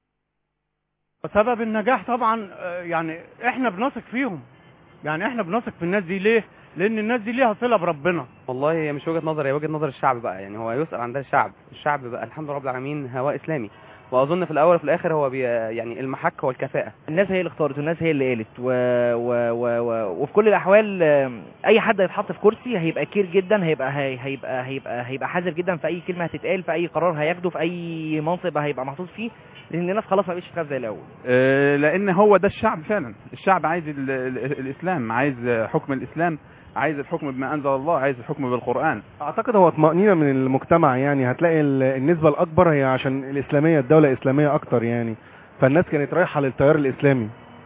سبب النجاح طبعا يعني احنا بنثق فيهم، يعني احنا بنثق في الناس دي ليه؟ لان الناس دي ليها صله بربنا. والله هي مش وجهه نظر، هي وجهه نظر الشعب بقى، يعني هو يسأل عن ده الشعب، الشعب بقى الحمد لله رب العالمين هواء اسلامي، واظن في الاول وفي الاخر هو بي يعني المحك هو الكفاءه. الناس هي اللي اختارت والناس هي اللي قالت و... و... و... و... وفي كل الاحوال اي حد هيتحط في كرسي هيبقى كير جدا، هيبقى هي... هيبقى هيبقى هيبقى حذر جدا في اي كلمه هتتقال، في اي قرار هياخده، في اي منصب هيبقى محطوط فيه، لان الناس خلاص ما بقتش تخاف زي الاول. أه لان هو ده الشعب فعلا، الشعب عايز ال... ال... الاسلام، عايز حكم الاسلام، عايز الحكم بما انزل الله، عايز الحكم بالقران. اعتقد هو طمأنينة من المجتمع يعني، هتلاقي النسبه الاكبر هي عشان الاسلاميه، الدوله اسلاميه اكتر يعني، فالناس كانت رايحه للتيار الاسلامي.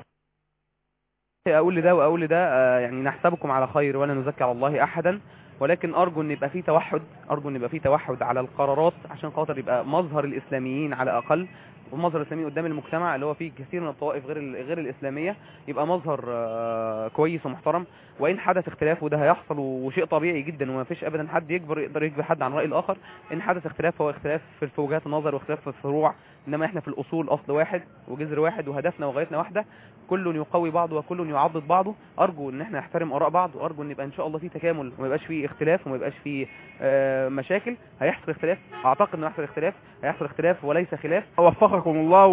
اقول لده واقول لده يعني نحسبكم على خير ولا نزكي على الله احدا، ولكن ارجو ان يبقى فيه توحد، ارجو ان يبقى فيه توحد على القرارات عشان خاطر يبقى مظهر الاسلاميين على الاقل، ومظهر الاسلاميين قدام المجتمع اللي هو فيه كثير من الطوائف غير غير الاسلاميه، يبقى مظهر كويس ومحترم. وان حدث اختلاف وده هيحصل وشيء طبيعي جدا، وما فيش ابدا حد يجبر يقدر يجبر حد عن راي الاخر، ان حدث اختلاف هو اختلاف في وجهات النظر واختلاف في الفروع، انما احنا في الاصول اصل واحد وجذر واحد وهدفنا وغايتنا واحده، كل يقوي بعضه وكل يعضد بعضه. ارجو ان احنا نحترم اراء بعض، وارجو ان يبقى ان شاء الله في تكامل وما يبقاش في اختلاف وما يبقاش في مشاكل. هيحصل اختلاف، اعتقد انه هيحصل اختلاف، هيحصل اختلاف وليس خلاف. وفقكم الله،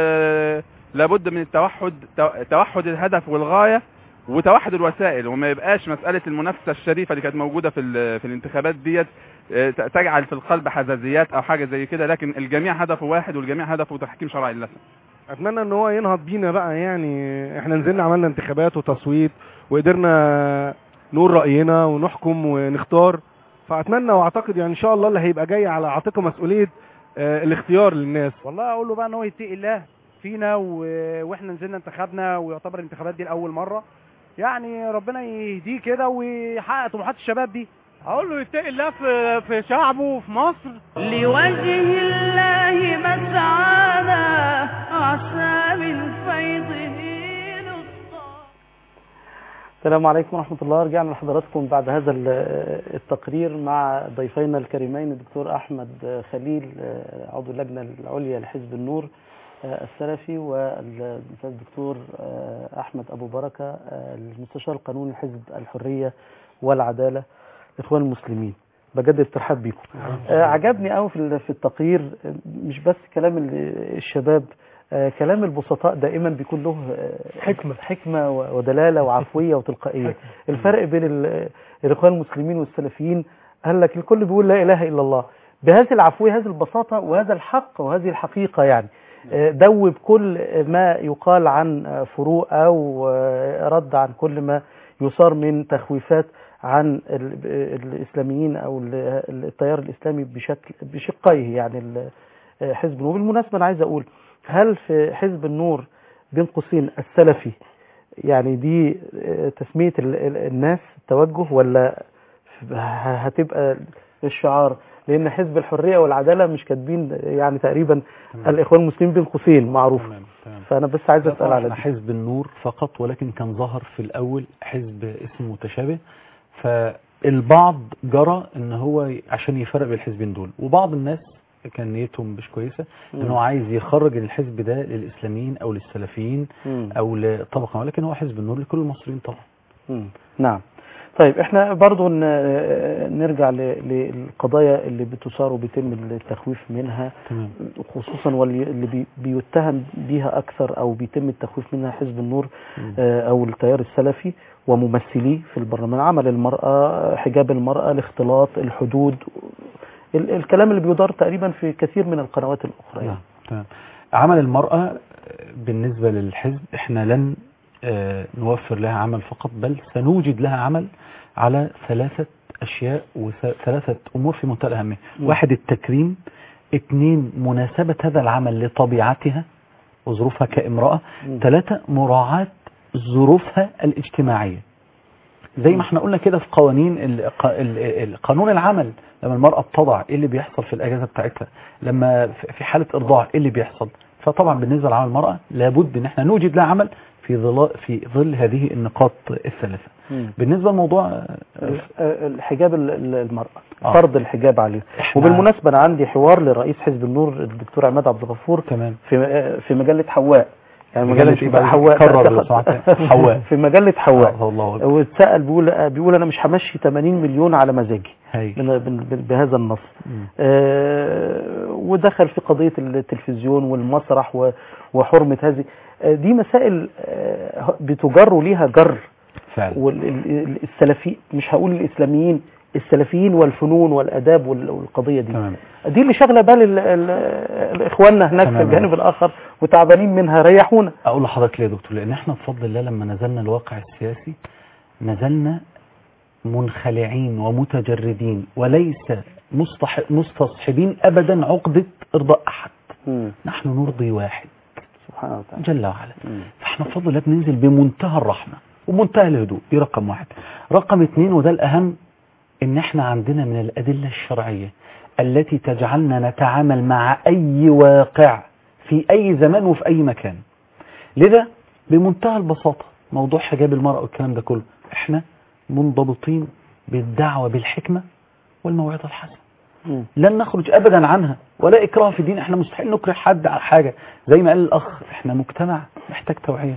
ولابد من التوحد، توحد الهدف والغايه وتوحد الوسائل، وما يبقاش مساله المنافسه الشريفه اللي كانت موجوده في في الانتخابات ديت تجعل في القلب حزازيات او حاجه زي كده، لكن الجميع هدفه واحد والجميع هدفه تحكيم شرع الله. اتمنى ان هو ينهض بينا بقى يعني، احنا نزلنا عملنا انتخابات وتصويت وقدرنا نقول راينا ونحكم ونختار، فاتمنى واعتقد يعني ان شاء الله اللي هيبقى جاي على عاتقه مسؤوليه اه الاختيار للناس. والله اقول له بقى ان هو يتقي الله فينا و... واحنا نزلنا انتخابنا، ويعتبر الانتخابات دي لاول مره، يعني ربنا يهديه كده ويحقق طموحات الشباب دي. اقول له يتقي الله في في شعبه وفي مصر. لوجه الله مسعانا عسى من فيضه نصطاد. السلام عليكم ورحمة الله. رجعنا لحضراتكم بعد هذا التقرير مع ضيفينا الكريمين الدكتور أحمد خليل عضو اللجنة العليا لحزب النور السلفي، والأستاذ الدكتور أحمد أبو بركة المستشار القانوني لحزب الحرية والعدالة إخوان المسلمين. بجد الترحاب بيكم. آه عجبني قوي في في التقرير مش بس كلام الشباب، آه كلام البسطاء دائما بيكون له آه حكمة حكمة ودلالة وعفوية وتلقائية. الفرق بين الإخوان المسلمين والسلفيين، قال لك الكل بيقول لا إله إلا الله بهذه العفوية، هذه البساطة وهذا الحق وهذه الحقيقة يعني. آه دوب كل ما يقال عن فروق أو آه رد عن كل ما يصار من تخويفات عن الإسلاميين أو التيار الإسلامي بشكل بشقيه يعني حزب النور. بالمناسبة أنا عايز أقول، هل في حزب النور بين قوسين السلفي يعني دي تسمية الناس التوجه، ولا هتبقى الشعار؟ لأن حزب الحرية والعدالة مش كاتبين يعني تقريبا الإخوان المسلمين بين قوسين معروف. فأنا بس عايز أسأل على حزب النور فقط، ولكن كان ظهر في الأول حزب اسمه متشابه، فالبعض جرى ان هو عشان يفرق بالحزبين دول، وبعض الناس كان نيتهم مش كويسه ان هو عايز يخرج الحزب ده للاسلاميين او للسلفيين مم. او لطبقه، ولكن هو حزب النور لكل المصريين طبعا. مم. نعم. طيب احنا برضو نرجع للقضايا اللي بتثار وبيتم التخويف منها، تمام. خصوصا واللي بيتهم بيها اكثر او بيتم التخويف منها حزب النور مم. او التيار السلفي وممثليه في البرلمان، عمل المرأة، حجاب المرأة، الاختلاط، الحدود، الكلام اللي بيدار تقريبا في كثير من القنوات الاخرى. نعم تمام. عمل المرأة بالنسبة للحزب احنا لن اه نوفر لها عمل فقط، بل سنوجد لها عمل على ثلاثة اشياء وثلاثة امور في منتهى الاهمية. واحد التكريم، اثنين مناسبة هذا العمل لطبيعتها وظروفها كامرأة، ثلاثة مراعاة ظروفها الاجتماعية. زي ما احنا قلنا كده في قوانين قانون العمل، لما المرأة بتضع ايه اللي بيحصل في الاجازة بتاعتها، لما في حالة ارضاع ايه اللي بيحصل، فطبعا بالنسبه لعمل المراه لابد ان احنا نوجد لها عمل في ظل في ظل هذه النقاط الثلاثه. مم. بالنسبه لموضوع الحجاب المرأة آه. فرض الحجاب عليه. وبالمناسبة أنا عندي حوار لرئيس حزب النور الدكتور عماد عبد الغفور تمام في في مجلة حواء، يعني مجلة مجلة إيه؟ حواء كرر لو سمحت. حواء في مجلة حواء آه الله أكبر. واتسأل بيقول بيقول أنا مش همشي ثمانين مليون على مزاجي هاي. من- بن- بهذا النص. آه ودخل في قضية التلفزيون والمسرح و- وحرمة هذه آه دي مسائل آه بتجر ليها جر فعلا. والسلفي مش هقول الإسلاميين، السلفيين والفنون والآداب وال- والقضية دي تمام. دي اللي شغله بال ال- ال- اخواننا هناك في تمام. الجانب الاخر وتعبانين منها، ريحونا. اقول لحضرتك ليه يا دكتور؟ لان احنا بفضل الله لما نزلنا الواقع السياسي نزلنا منخلعين ومتجردين وليس مستح... مستصحبين ابدا عقدة ارضاء احد. مم. نحن نرضي واحد سبحانه وتعالى جل وعلا. مم. فاحنا بفضل الله بننزل بمنتهى الرحمة ومنتهى الهدوء، دي رقم واحد. رقم اتنين وده الاهم، ان احنا عندنا من الادلة الشرعية التي تجعلنا نتعامل مع اي واقع في اي زمان وفي اي مكان. لذا بمنتهى البساطة موضوع حجاب المرأة والكلام ده كله احنا منضبطين بالدعوة بالحكمة والموعظة الحسنة، مم. لن نخرج ابدا عنها ولا اكراه في الدين. احنا مستحيل نكره حد على حاجة، زي ما قال الاخ احنا مجتمع محتاج توعية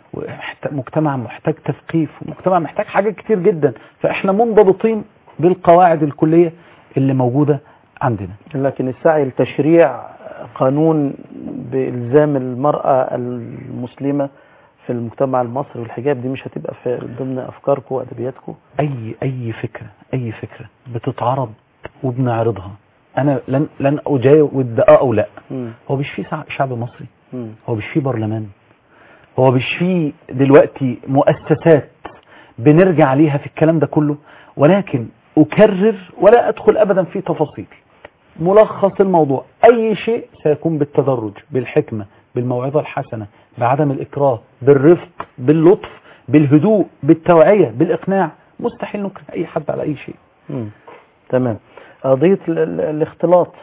ومجتمع محتاج تثقيف ومجتمع محتاج حاجات كتير جدا، فاحنا منضبطين بالقواعد الكلية اللي موجودة عندنا. لكن السعي لتشريع قانون بإلزام المرأة المسلمة في المجتمع المصري والحجاب دي مش هتبقى في ضمن أفكاركم وأدبياتكم؟ اي اي فكرة اي فكرة بتتعرض وبنعرضها انا لن لن اجاوب اه او لا. مم. هو مش في شع- شعب مصري، مم. هو مش في برلمان، هو مش في دلوقتي مؤسسات بنرجع عليها في الكلام ده كله، ولكن اكرر ولا ادخل ابدا في تفاصيل. ملخص الموضوع اي شيء سيكون بالتدرج بالحكمة بالموعظة الحسنة بعدم الاكراه بالرفق باللطف بالهدوء بالتوعية بالاقناع. مستحيل نكره اي حد على اي شيء. مم. تمام. قضية ال- ال- الاختلاط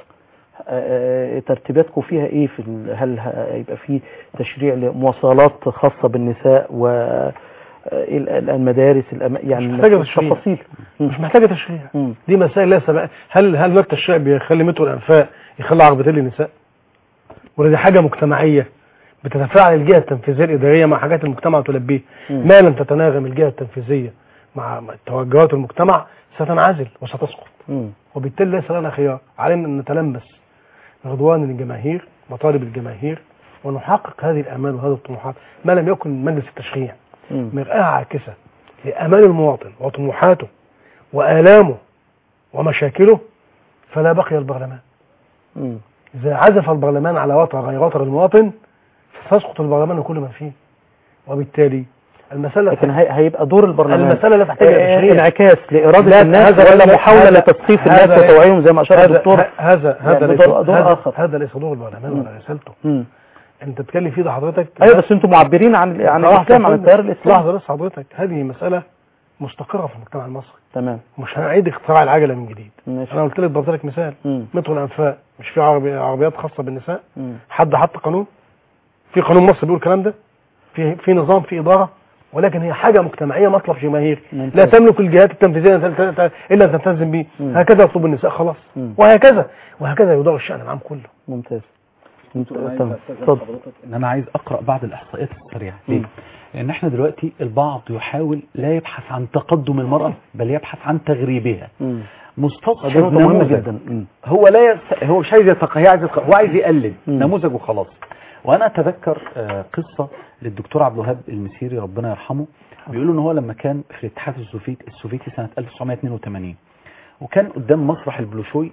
آه، ترتيباتكم فيها ايه؟ في ال- هل هيبقى في تشريع لمواصلات خاصة بالنساء و آه، ال- ال- المدارس الأم- يعني مش محتاجة تشريع. تفاصيل؟ مش محتاجة تشريع. مم. دي مسائل ليس بقى. هل هل وقت التشريع بيخلي متر الانفاق يخلي عربتين للنساء؟ ولا دي حاجة مجتمعية بتتفاعل الجهة التنفيذية الإدارية مع حاجات المجتمع تلبيه؟ مم. ما لم تتناغم الجهة التنفيذية مع مع توجهات المجتمع ستنعزل وستسقط، مم. وبالتالي ليس لنا خيار. علينا أن نتلمس رضوان الجماهير مطالب الجماهير ونحقق هذه الآمال وهذه الطموحات ما لم يكن مجلس التشريع مم. مرآة عاكسة لآمال المواطن وطموحاته وآلامه ومشاكله، فلا بقي البرلمان. مم. إذا عزف البرلمان على وتر غير وتر المواطن فسيسقط البرلمان وكل ما فيه، وبالتالي المسألة لكن هي- هيبقى دور البرلمان المسألة لا تحتاج إلى آه، تشريع. انعكاس لإرادة لا، الناس هذا- ولا هذا- محاولة هذا- لتثقيف الناس هذا- وتوعيهم زي ما أشار هذا الدكتور؟ هذا هذا يعني ليس دور- دور آخر. هذا ليس دور البرلمان ولا رسالته. مم. انت بتتكلم فيه ده حضرتك. ايوه بس انتم معبرين عن عن لحظة الاسلام عن بس- التيار الاسلامي. لحظة بس حضرتك، هذه مسألة مستقرة في المجتمع المصري، تمام. مش هنعيد اختراع العجلة من جديد. ماشي. انا قلت لك ضربت لك مثال مم. مترو الانفاق، مش في عربي عربيات خاصة بالنساء؟ مم. حد حط قانون؟ في قانون مصري بيقول الكلام ده؟ في في نظام في إدارة، ولكن هي حاجة مجتمعية مطلب جماهيري ممتاز. لا تملك الجهات التنفيذية ت- ت- ت- إلا أن تلتزم به. مم. هكذا يطلب النساء خلاص، مم. وهكذا وهكذا يدار الشأن العام كله. ممتاز. دكتور، تمام. اتفضل. ان انا عايز اقرا بعض الاحصائيات السريعه. ليه؟ مم. لان احنا دلوقتي البعض يحاول لا يبحث عن تقدم المراه بل يبحث عن تغريبها. مم. مستصحب دي نقطة مهمة نموذج. جدا. مم. هو لا يس... هو مش عايز يتق... هي عايز يتق... هو عايز يقلد مم. نموذج وخلاص. وانا اتذكر آه، قصه للدكتور عبد الوهاب المسيري ربنا يرحمه، بيقولوا ان هو لما كان في الاتحاد السوفيتي السوفيتي سنه ألف وتسعمائة واثنين وثمانين وكان قدام مسرح البلوشوي،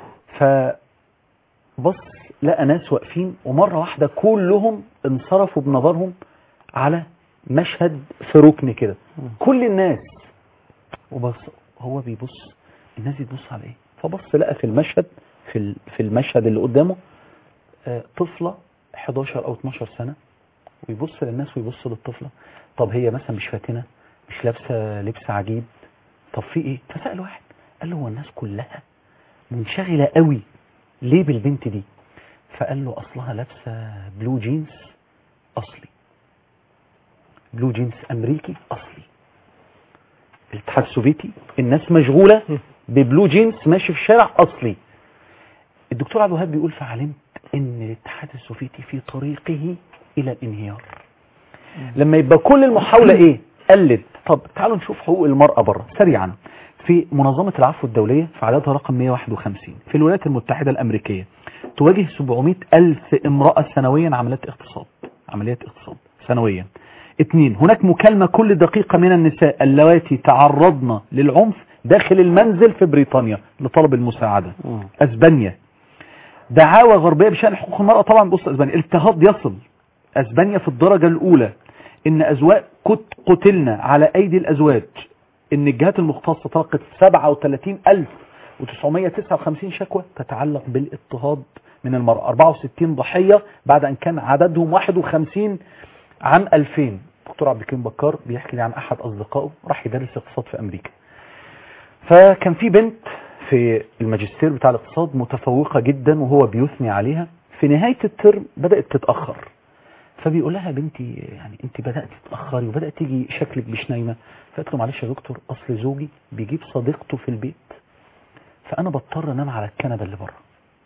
فبص لقى ناس واقفين ومره واحده كلهم انصرفوا بنظرهم على مشهد في ركن كده، كل الناس. وبص هو بيبص الناس دي تبص على ايه؟ فبص لقى في المشهد في ال- في المشهد اللي قدامه آه، طفله حداشر او اتناشر سنه، ويبص للناس ويبص للطفله. طب هي مثلا مش فاتنه، مش لابسه لبس عجيب، طب في ايه؟ فسأل واحد قال له هو الناس كلها منشغله قوي ليه بالبنت دي؟ فقال له اصلها لابسه بلو جينز اصلي، بلو جينز امريكي اصلي. الاتحاد السوفيتي الناس مشغوله ببلو جينز ماشي في الشارع اصلي. الدكتور عبد الوهاب بيقول فعلمت ان الاتحاد السوفيتي في طريقه الى الانهيار. لما يبقى كل المحاوله ايه؟ قلد. طب تعالوا نشوف حقوق المراه بره سريعا. في منظمه العفو الدوليه في عددها رقم مئة وواحد وخمسين في الولايات المتحده الامريكيه تواجه سبعمئة الف امراه سنويا عمليات اغتصاب، عمليات اغتصاب سنويا. اثنين، هناك مكالمه كل دقيقه من النساء اللواتي تعرضن للعنف داخل المنزل في بريطانيا لطلب المساعده. اسبانيا دعاوى غربيه بشان حقوق المراه. طبعا بص اسبانيا الاضطهاد يصل اسبانيا في الدرجه الاولى ان ازواج قتلنا على ايدي الازواج. ان الجهات المختصه تلقت سبعة وثلاثين ألف وتسعمئة وتسعة وخمسين شكوى تتعلق بالاضطهاد من المراه، أربعة وستين ضحيه بعد ان كان عددهم واحد وخمسين عام ألفين. دكتور عبد الكريم بكار بيحكي لي عن احد اصدقائه راح يدرس اقتصاد في امريكا، فكان في بنت في الماجستير بتاع الاقتصاد متفوقه جدا وهو بيثني عليها. في نهايه الترم بدات تتاخر، فبيقول لها بنتي يعني انت بدات تتاخري وبدات تيجي شكلك مش نايمه. فقالت له معلش يا دكتور اصل زوجي بيجيب صديقته في البيت فانا بضطر انام على الكنبه اللي بره.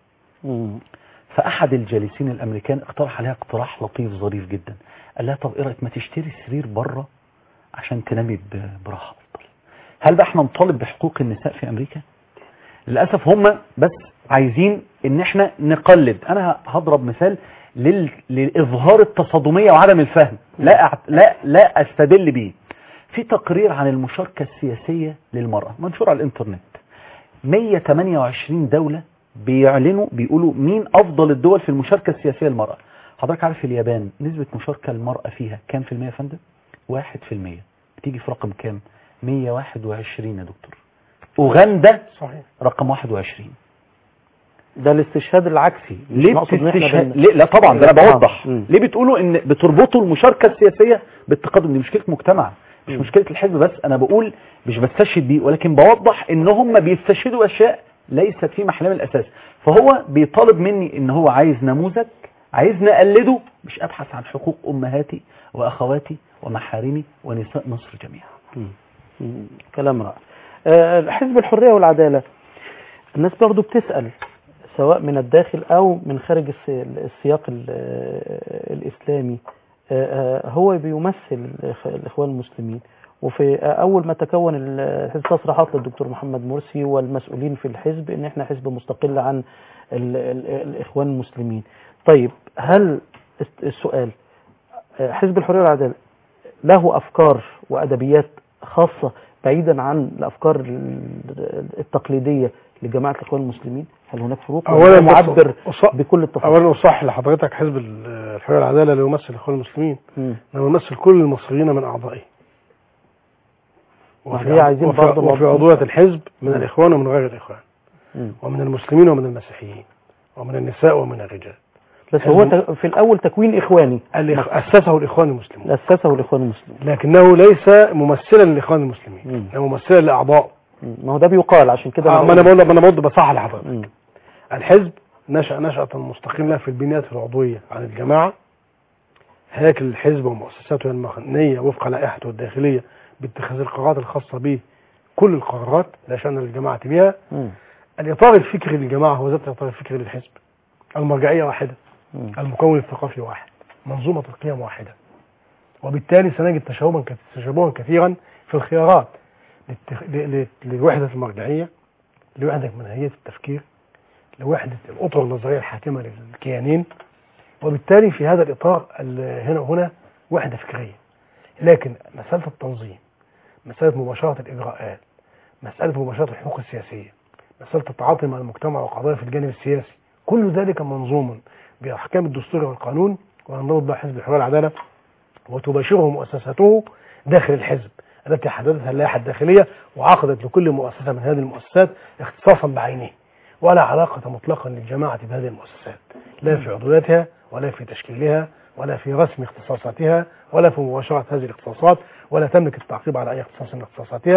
فاحد الجالسين الامريكان اقترح عليها اقتراح لطيف ظريف جدا، قال لها طب ايه رايك ما تشتري سرير بره عشان تنامي براحه افضل. هل بقى احنا نطالب بحقوق النساء في امريكا؟ للاسف هم بس عايزين ان احنا نقلد. انا هضرب مثال لل... للاظهار التصادميه وعدم الفهم، لا أع... لا لا استدل بيه. في تقرير عن المشاركه السياسيه للمراه منشور على الانترنت، مئة وثمانية وعشرين دوله بيعلنوا بيقولوا مين افضل الدول في المشاركه السياسيه للمراه. حضرتك عارف اليابان نسبه مشاركه المراه فيها كام في المية يا فندم؟ واحد في المية. بتيجي في رقم كام؟ مئة وواحد وعشرين يا دكتور. اوغندا صحيح رقم واحد وعشرين. ده الاستشهاد العكسي. ليه بتستشهد؟ ليه؟ لا طبعا ده انا بوضح. ليه بتقولوا ان بتربطوا المشاركه السياسيه بالتقدم؟ دي مشكله مجتمع مش م. مشكله الحزب بس. انا بقول مش بستشهد بيه ولكن بوضح ان هم بيستشهدوا اشياء ليست في محلها من الاساس. فهو بيطالب مني ان هو عايز نموذج عايز نقلده، مش ابحث عن حقوق امهاتي واخواتي ومحارمي ونساء مصر جميعا. م. م. كلام رائع. أه حزب الحريه والعداله الناس برضو بتسال سواء من الداخل او من خارج السياق الاسلامي، هو بيمثل الاخوان المسلمين. وفي اول ما تكون الحزب تصريحات للدكتور محمد مرسي والمسؤولين في الحزب ان احنا حزب مستقل عن الاخوان المسلمين. طيب هل السؤال حزب الحريه والعداله له افكار وادبيات خاصه بعيدا عن الافكار التقليديه لجماعه الاخوان المسلمين؟ هل هناك فروق؟ اولا معبر بكل التفاصيل. اولا اصح لحضرتك حزب الحريه والعداله لا يمثل الاخوان المسلمين، انما يمثل كل المصريين من اعضائه. وفي عايزين وفي, وفي عضويه الحزب من م. الاخوان ومن غير الاخوان، م. ومن المسلمين ومن المسيحيين ومن النساء ومن الرجال. بس هو في الاول تكوين اخواني اسسه الاخوان المسلمون اسسه الاخوان المسلمون لكنه ليس ممثلا للاخوان المسلمين، انه ممثلا لاعضاء. ما هو ده بيقال عشان كده آه ما انا بقول ما انا برضه بصح لحضرتك. الحزب نشأ نشأة مستقلة في البنيات العضوية عن الجماعة. هياكل الحزب ومؤسساته المهنية وفق لائحته الداخلية باتخاذ القرارات الخاصة به، كل القرارات لا شأن للجماعة بها. م. الإطار الفكري للجماعة هو ذات الإطار الفكري للحزب. المرجعية واحدة، م. المكون الثقافي واحد، منظومة القيم واحدة، وبالتالي سنجد تشابها تشابها كثيرا في الخيارات لوحدة المرجعية، لوحدة منهجية التفكير، لوحدة الأطر النظرية الحاكمة للكيانين. وبالتالي في هذا الإطار هنا هنا وحدة فكرية. لكن مسألة التنظيم، مسألة مباشرة الإجراءات، مسألة مباشرة الحقوق السياسية، مسألة التعاطي مع المجتمع وقضايا في الجانب السياسي، كل ذلك منظوم بأحكام الدستور والقانون وينضبط بها حزب الحرية والعدالة وتباشره مؤسساته داخل الحزب التي حددتها اللائحة الداخلية وعقدت لكل مؤسسة من هذه المؤسسات اختصاصا بعينه، ولا علاقة مطلقا للجماعة بهذه المؤسسات، لا في عضويتها ولا في تشكيلها ولا في رسم اختصاصاتها ولا في مباشرة هذه الاختصاصات، ولا تملك التعقيب على أي اختصاص من اختصاصاتها.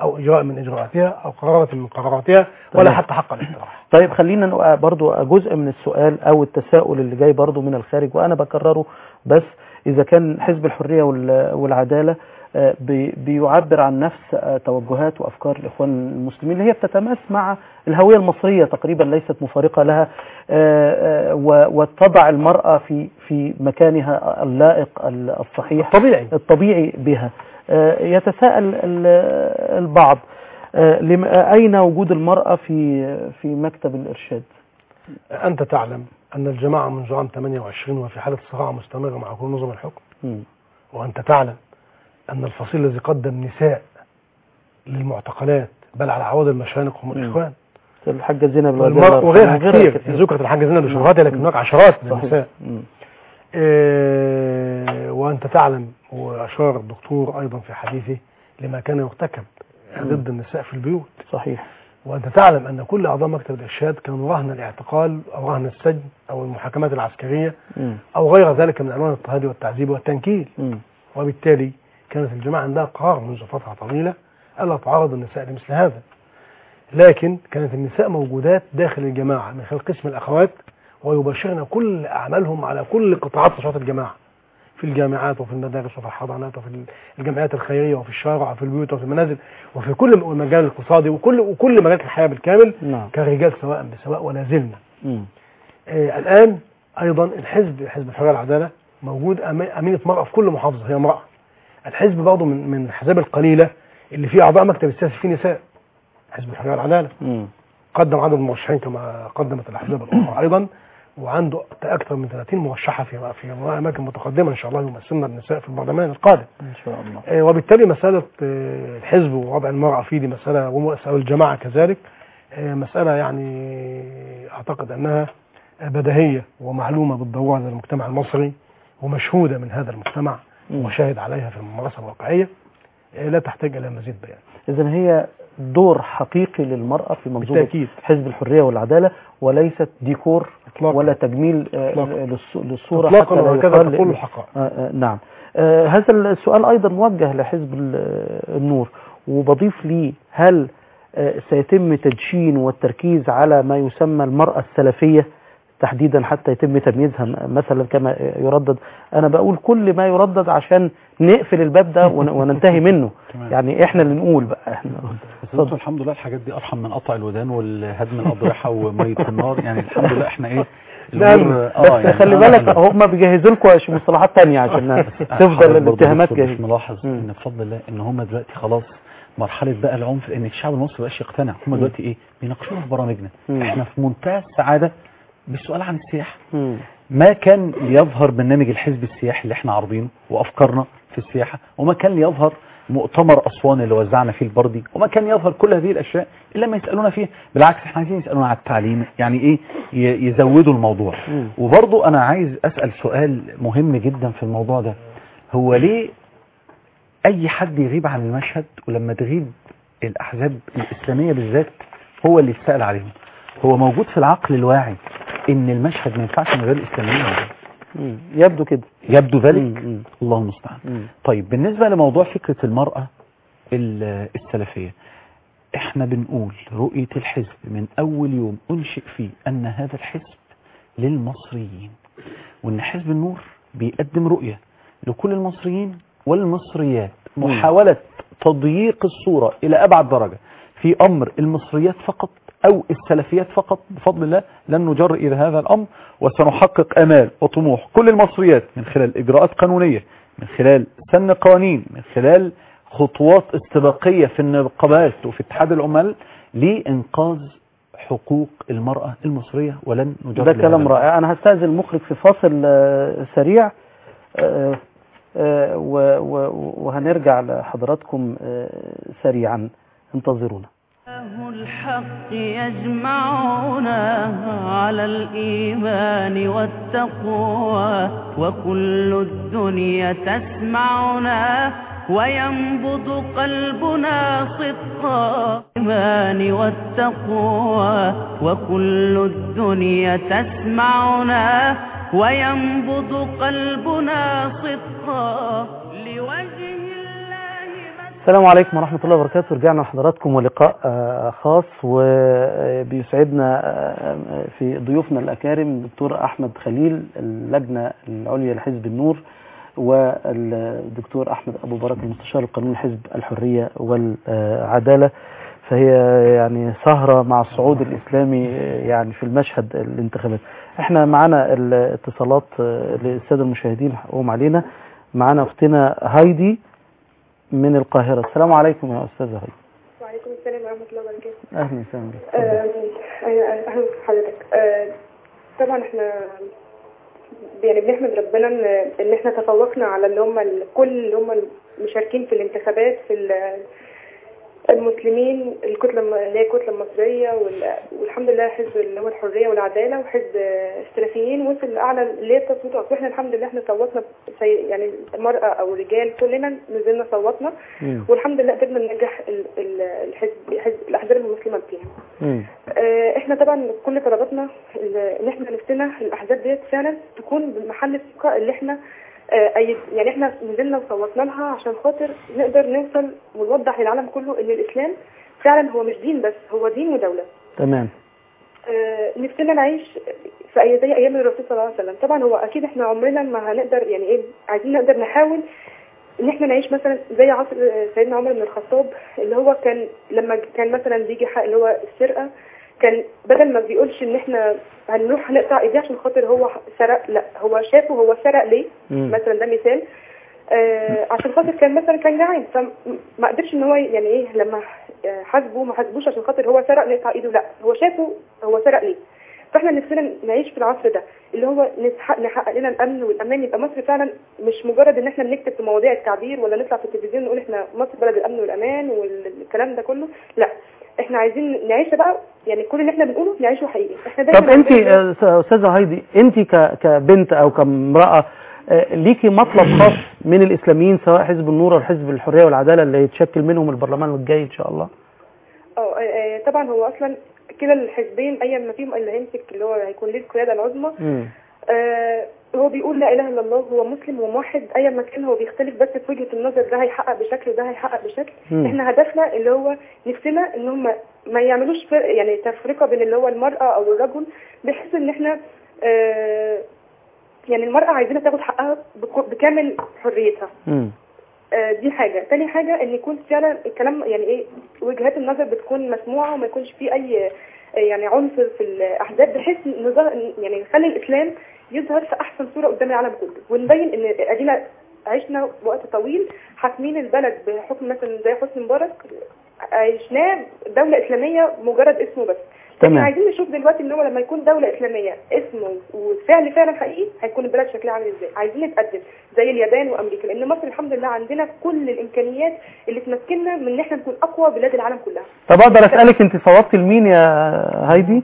أو إجراء من إجراءاتها أو قرارات من قراراتها ولا تمام. حتى حق الاقتراح. طيب خلينا نق- برضو جزء من السؤال او التساؤل اللي جاي برضو من الخارج وانا بكرره، بس اذا كان حزب الحرية وال- والعدالة آه، بي- بيعبر عن نفس آه، توجهات وافكار الاخوان المسلمين اللي هي بتتماس مع الهوية المصرية تقريبا، ليست مفارقة لها، آه، آه، و- وتضع المرأة في في مكانها اللائق الصحيح طبيعي الطبيعي بها. آه، يتساءل ال- البعض آه، لم- آه، أين وجود المرأة في في مكتب الإرشاد؟ أنت تعلم أن الجماعة منذ عام ثمانية وعشرين وفي حالة صراع مستمر مع كل نظم الحكم، مم. وأنت تعلم أن الفصيل الذي قدم نساء للمعتقلات بل على عوض المشانق هم مم. الإخوان الحاجة زينب والمرأة الوزيرة وغيرها كثير. ذكرت الحاجة زينب بشبهاتها لكن هناك عشرات من صحيح. النساء. مم. إيه، وأنت تعلم وأشار الدكتور أيضا في حديثه لما كان يرتكب ضد النساء في البيوت. صحيح. وأنت تعلم أن كل أعضاء مكتب الإرشاد كانوا رهن الاعتقال أو رهن السجن أو المحاكمات العسكرية مم. أو غير ذلك من ألوان الاضطهاد والتعذيب والتنكيل. مم. وبالتالي كانت الجماعة عندها قرار منذ فترة طويلة ألا تعرض النساء لمثل هذا، لكن كانت النساء موجودات داخل الجماعة من خلال قسم الأخوات ويباشرن كل أعمالهم على كل قطاعات نشاط الجماعة في الجامعات وفي المدارس وفي الحضانات وفي الجمعيات الخيرية وفي الشارع وفي البيوت وفي المنازل وفي كل المجال الاقتصادي وكل وكل مجالات الحياة بالكامل. نعم. كرجال سواء بسواء ولا زلنا. مم. آه الآن أيضا الحزب حزب الحرية والعدالة موجود أمي- أمينة مرأة في كل محافظة هي امرأة. الحزب برضه من من الأحزاب القليلة اللي فيه أعضاء مكتب السياسي فيه نساء. حزب الحرية والعدالة مم. قدم عدد المرشحين كما قدمت الأحزاب الأخرى أيضا، وعنده أكثر من ثلاثين مرشحة في في أماكن متقدمة إن شاء الله يمثلنا النساء في البرلمان القادم. إن شاء الله. آه، وبالتالي مسألة آه، الحزب ووضع المرأة فيه دي مسألة ومسألة الجماعة كذلك آه، مسألة يعني أعتقد أنها بديهية ومعلومة بالضرورة للمجتمع المصري ومشهودة من هذا المجتمع مم. وشاهد عليها في الممارسة الواقعية، آه، لا تحتاج إلى مزيد بيان. إذن هي دور حقيقي للمرأة في منظومة بالتأكيد. حزب الحرية والعدالة وليست ديكور إطلاقا. ولا تجميل آه، إطلاقا. للص- للصورة إطلاقا حتى لا وهكذا يقال تقول لأن- الحقائق. آه، آه، نعم. آه، هذا السؤال أيضا موجه لحزب ال- النور وبضيف لي هل آه، سيتم تدشين والتركيز على ما يسمى المرأة السلفية تحديدا حتى يتم تمييزها م- مثلا كما يردد؟ أنا بقول كل ما يردد عشان نقفل الباب ده ون- وننتهي منه. تمام. يعني احنا اللي نقول بقى احنا. بس انتوا الحمد لله الحاجات دي ارحم من قطع الودان والهدم الاضرحه وميه النار، يعني الحمد لله احنا ايه الأمور- بس يعني خلي أنا- بالك هم بيجهزوا لكم مصطلحات تانية عشان تفضل حضرتك برضه الاتهامات دكتور جاهزة. مش ملاحظ ان بفضل الله ان هم دلوقتي خلاص مرحله بقى العنف ان الشعب المصري مبقاش يقتنع، هم مم. دلوقتي ايه بيناقشونا في برامجنا. مم. احنا في منتهى السعاده بالسؤال عن السياحه. مم. ما كان ليظهر برنامج الحزب السياحي اللي احنا عارضينه وافكارنا في السياحه، وما كان ليظهر مؤتمر اسوان اللي وزعنا فيه البردي، وما كان يظهر كل هذه الاشياء الا ما يسالونا فيها. بالعكس احنا عايزين يسالونا على التعليم، يعني ايه ي- يزودوا الموضوع. مم. وبرضو انا عايز اسال سؤال مهم جدا في الموضوع ده، هو ليه اي حد يغيب عن المشهد ولما تغيب الاحزاب الاسلاميه بالذات هو اللي يتسال عليهم؟ هو موجود في العقل الواعي ان المشهد ما ينفعش من غير الاسلاميين؟ مم. يبدو كده. يبدو ذلك. مم. الله المستعان. مم. طيب بالنسبة لموضوع فكرة المرأة ال- السلفية، احنا بنقول رؤية الحزب من اول يوم انشئ فيه ان هذا الحزب للمصريين، وان حزب النور بيقدم رؤية لكل المصريين والمصريات، محاولة تضييق الصورة الى ابعد درجة في امر المصريات فقط او السلفيات فقط. بفضل الله لن نجر الى هذا الامر، وسنحقق امال وطموح كل المصريات من خلال اجراءات قانونية، من خلال سن قوانين، من خلال خطوات استباقية في النقابات وفي اتحاد العمال لإنقاذ حقوق المرأة المصرية، ولن نجر ده لهذا كلام الأمر. رائع. انا هستأذن المخرج في فاصل آه، سريع آه، آه، و- و- وهنرجع لحضراتكم آه، سريعا، انتظرونا. الله الحق يجمعنا على الإيمان والتقوى، وكل الدنيا تسمعنا وينبض قلبنا صدقا. الإيمان والتقوى وكل الدنيا تسمعنا وينبض قلبنا صدقا. لوجه الله السلام عليكم ورحمة الله وبركاته. رجعنا لحضراتكم ولقاء خاص، وبيسعدنا في ضيوفنا الأكارم الدكتور أحمد خليل اللجنة العليا لحزب النور، والدكتور أحمد أبو بركة المستشار القانوني لحزب الحرية والعدالة. فهي يعني سهرة مع الصعود الإسلامي يعني في المشهد الانتخابات. احنا معنا الاتصالات للسادة المشاهدين حقهم علينا. معنا أختنا هايدي من القاهرة. السلام عليكم يا أستاذة هايدي. وعليكم السلام ورحمة الله وبركاته. أهلا وسهلا بك. أهلا بحضرتك. طبعا احنا يعني بنحمد ربنا ان ان احنا تفوقنا على اللي هم كل اللي هم المشاركين في الانتخابات، في المسلمين، الكتله اللي هي الكتله المصريه، والحمد لله حزب اللي هو الحريه والعداله وحزب السلفيين وصل لاعلى اللي هي التصويت. واحنا الحمد لله احنا صوتنا يعني المراه او الرجال كلنا نزلنا صوتنا، والحمد لله قدرنا ننجح الحزب حزب الاحزاب المسلمه فيها. احنا طبعا كل طلباتنا ان احنا نفسنا الاحزاب ديت فعلا تكون بمحل الثقه اللي احنا أي يعني احنا نزلنا وصوتنا لها عشان خاطر نقدر نوصل ونوضح للعالم كله ان الاسلام فعلا هو مش دين بس، هو دين ودوله. تمام. آه نفسنا نعيش في اي زي ايام الرسول صلى الله عليه وسلم. طبعا هو اكيد احنا عمرنا ما هنقدر يعني ايه، عايزين نقدر نحاول ان احنا نعيش مثلا زي عصر سيدنا عمر بن الخطاب، اللي هو كان لما كان مثلا بيجي حق اللي هو السرقه، كان بدل ما بيقولش ان احنا هنروح نقطع ايديه عشان خاطر هو سرق، لا هو شافه هو سرق ليه. مم. مثلا ده مثال. آه عشان خاطر كان مثلا كان جعان، فما قدرش ان هو يعني ايه لما حاسبه ما حاسبوش عشان خاطر هو سرق نقطع ايده، لا هو شافه هو سرق ليه. فاحنا نفسنا نعيش في العصر ده اللي هو نحقق لنا الامن والامان، يبقى مصر فعلا مش مجرد ان احنا بنكتب في مواضيع التعبير ولا نطلع في التلفزيون نقول احنا مصر بلد الامن والامان والكلام ده كله، لا احنا عايزين نعيش بقى يعني كل اللي احنا بنقوله نعيشه حقيقي. احنا طب انت استاذه هايدي، انت كبنت او كامراه ليكي مطلب خاص من الاسلاميين سواء حزب النور او حزب الحريه والعداله اللي يتشكل منهم البرلمان الجاي ان شاء الله؟ اه طبعا هو اصلا كلا الحزبين ايا ما فيهم اللي هيمسك اللي هو هيكون ليه القياده العظمى، آه هو بيقول لا اله الا الله، هو مسلم وموحد ايا ما كان، هو بيختلف بس في وجهه النظر، ده هيحقق بشكل وده هيحقق بشكل. مم. احنا هدفنا اللي هو نفسنا ان هم ما يعملوش يعني تفرقه بين اللي هو المراه او الرجل، بحيث ان احنا آه يعني المراه عايزينها تاخد حقها بكامل حريتها. مم. آه دي حاجه. تاني حاجه ان يكون فعلا الكلام يعني ايه وجهات النظر بتكون مسموعه وما يكونش فيه اي يعني عنصر في الاحزاب، بحيث يعني نخلي الاسلام يظهر في احسن صوره قدام العالم كله، ونبين ان ادينا عشنا وقت طويل حاكمين البلد بحكم مثلا زي حسني مبارك، عشناه دوله اسلاميه مجرد اسمه بس. لكن عايزين نشوف دلوقتي ان هو لما يكون دوله اسلاميه اسمه وفعل فعلا حقيقي هيكون البلد شكلها عامل ازاي. عايزين نتقدم زي اليابان وامريكا، لان مصر الحمد لله عندنا كل الامكانيات اللي تمكننا من ان احنا نكون اقوى بلاد العالم كلها. طب اقدر اسالك انت صوتي لمين يا هايدي؟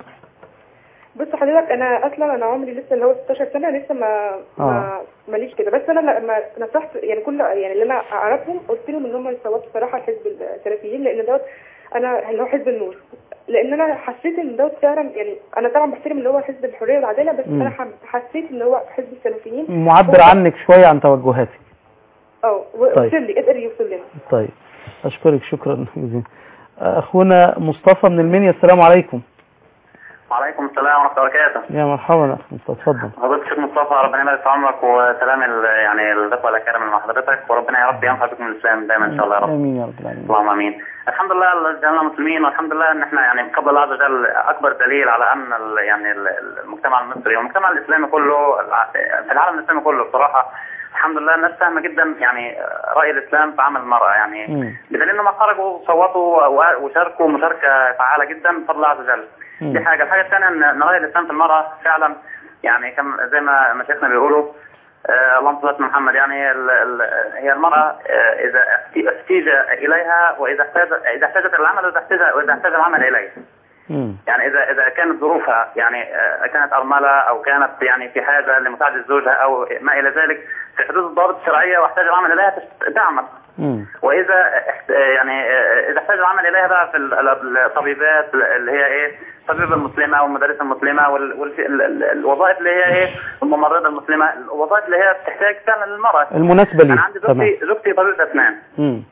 بص حضرتك، انا اصلا انا عمري لسه اللي هو ستاشر سنه، لسه ما آه. ما ماليش كده، بس انا لما نصحت يعني كل يعني اللي انا اعرفهم قلت لهم ان هم يصوتوا صراحه لحزب السلفيين، لان دوت انا اللي هو حزب النور، لان انا حسيت ان دوت فعلا يعني انا طبعا بحترم اللي هو حزب الحريه والعداله، بس م. انا حسيت ان هو حزب السلفيين معبر عنك شويه عن توجهاتك. اه وصل لي قدر يوصل لنا. طيب اشكرك شكرا جزيلا. اخونا مصطفى من المنيا. السلام عليكم. وعليكم السلام ورحمه الله وبركاته. يا مرحبا اخ مصطفى، اتفضل. حضرتك الشيخ مصطفى، ربنا يبارك في عمرك وسلام يعني الاخوه الاكارم مع حضرتك، وربنا يا رب ينفع بكم الاسلام دايما ان شاء الله يا رب. امين يا رب العالمين. اللهم امين. الحمد لله جعلنا مسلمين، والحمد لله ان احنا يعني بفضل الله عز وجل اكبر دليل على ان يعني المجتمع المصري والمجتمع الاسلامي كله في العالم الاسلامي كله بصراحه الحمد لله الناس فاهمه جدا يعني راي الاسلام في عمل المراه، يعني بدليل انهم خرجوا صوتوا وشاركوا مشاركه فعاله جدا بفضل الله عز وجل. دي حاجه. الحاجه الثانيه ان راي الاسلام في المراه فعلا يعني كم زي ما مشايخنا بيقولوا آه اللهم صل على محمد، يعني ال ال هي المراه آه اذا احتاج اليها واذا احتاج اذا احتاجت العمل واذا احتاج واذا احتاج العمل اليه. يعني اذا اذا كانت ظروفها يعني آه كانت ارمله او كانت يعني في حاجه لمساعده زوجها او ما الى ذلك في حدود الضوابط الشرعيه واحتاج العمل اليها تعمل. واذا يعني اذا احتاج العمل اليها بقى في الطبيبات اللي هي ايه الطبيبه المسلمه والمدارس المسلمه والوظائف اللي هي ايه الممرضه المسلمه، الوظائف اللي هي بتحتاج فعلا للمراه المناسبه لي. انا عندي زوجتي زوجتي طبيبه اسنان.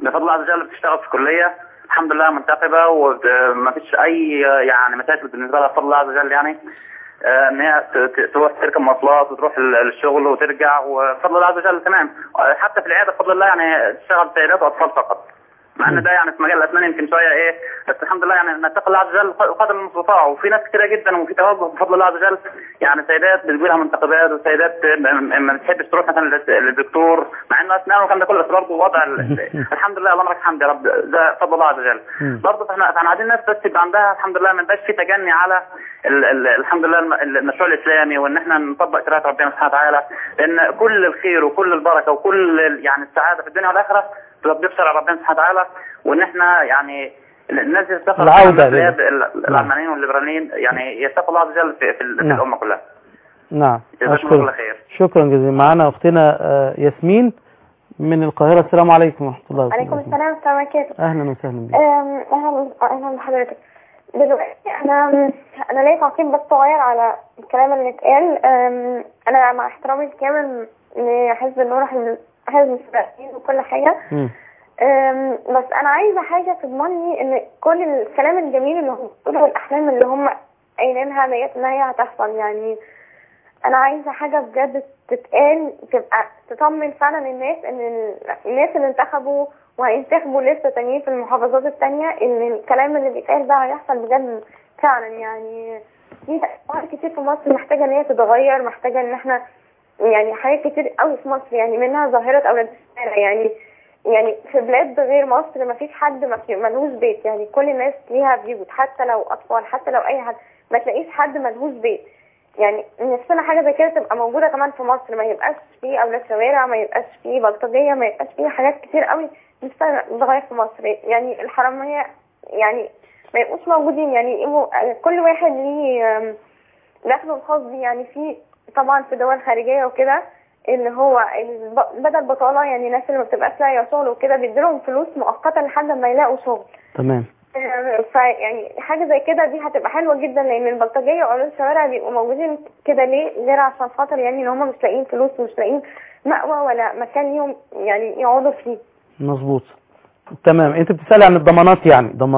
بفضل الله عز وجل بتشتغل في كليه الحمد لله منتخبه وما فيش اي يعني مشاكل بالنسبه لها بفضل الله عز وجل، يعني ان هي تروح تركب مواصلات وتروح الشغل وترجع وبفضل الله عز وجل تمام. حتى في العياده بفضل الله يعني تشتغل سيدات واطفال فقط، مع ان ده يعني في مجال الاسنان يمكن شويه ايه، بس الحمد لله يعني نتقي الله عز وجل قدر المستطاع. وفي ناس كتيره جدا وفي توجه بفضل الله عز وجل، يعني سيدات بتجي لها منتخبات وسيدات ما بتحبش تروح مثلا للدكتور مع انه اسنان والكلام ده كله، بس برضه وضع الحمد لله اللهم لك الحمد يا رب ده بفضل الله عز وجل. برضه احنا احنا عايزين الناس بس يبقى عندها الحمد لله ما يبقاش في تجني على ال ال الحمد لله المشروع الاسلامي، وان احنا نطبق شريعه ربنا سبحانه وتعالى، لان كل الخير وكل البركه وكل يعني السعاده في الدنيا والاخره تطبيق شرع ربنا سبحانه وتعالى، وان احنا يعني الناس يستقر العودة العلمانيين والليبراليين يعني يتقوا الله عز وجل في, في, في نعم. الامه كلها. نعم جزاكم الله خير. شكرا جزيلا. معنا اختنا ياسمين من القاهره. السلام عليكم ورحمه الله وبركاته. عليكم السلام ورحمه الله وبركاته. اهلا وسهلا بك. اهلا اهلا بحضرتك. دلوقتي انا انا ليا تعقيب بس صغير على الكلام اللي اتقال. انا مع احترامي الكامل لحزب النور حزب السلفيين وكل حاجه، بس انا عايزه حاجه تضمني ان كل الكلام الجميل اللي هم بيقولوا والاحلام اللي هم قايلينها ديت ان هي هتحصل. يعني انا عايزه حاجه بجد تتقال تبقى تطمن فعلا الناس ان الناس اللي انتخبوا وهينتخبوا لسه تانيين في المحافظات التانية ان الكلام اللي بيتقال ده هيحصل بجد فعلا. يعني في حاجات كتير في مصر محتاجه ان هي تتغير، محتاجه ان احنا يعني حاجات كتير قوي في مصر، يعني منها ظاهره اولاد الشارع. يعني يعني في بلاد غير مصر ما فيش حد ملهوش بيت، يعني كل الناس ليها بيوت، حتى لو اطفال حتى لو اي حد ما تلاقيش حد ملهوش بيت. يعني نفسنا حاجه زي كده تبقى موجوده كمان في مصر، ما يبقاش فيه اولاد شوارع، ما يبقاش فيه بلطجيه، ما يبقاش فيه حاجات كتير قوي نفسنا نتغير في مصر. يعني الحراميه يعني ما يبقوش موجودين، يعني كل واحد ليه دخله الخاص بيه. يعني في طبعا في دول خارجيه وكده اللي هو بدل بطاله، يعني الناس اللي ما بتبقاش لاقيه شغل وكده بيديلهم فلوس مؤقته لحد ما يلاقوا شغل. تمام. فيعني حاجه زي كده دي هتبقى حلوه جدا، لان البلطجيه واولاد الشوارع بيبقوا موجودين كده ليه؟ غير عشان خاطر يعني ان هم مش لاقيين فلوس ومش لاقيين مأوى ولا مكان ليهم يعني يقعدوا فيه. مظبوط. تمام. انت بتسالي عن الضمانات، يعني ضمان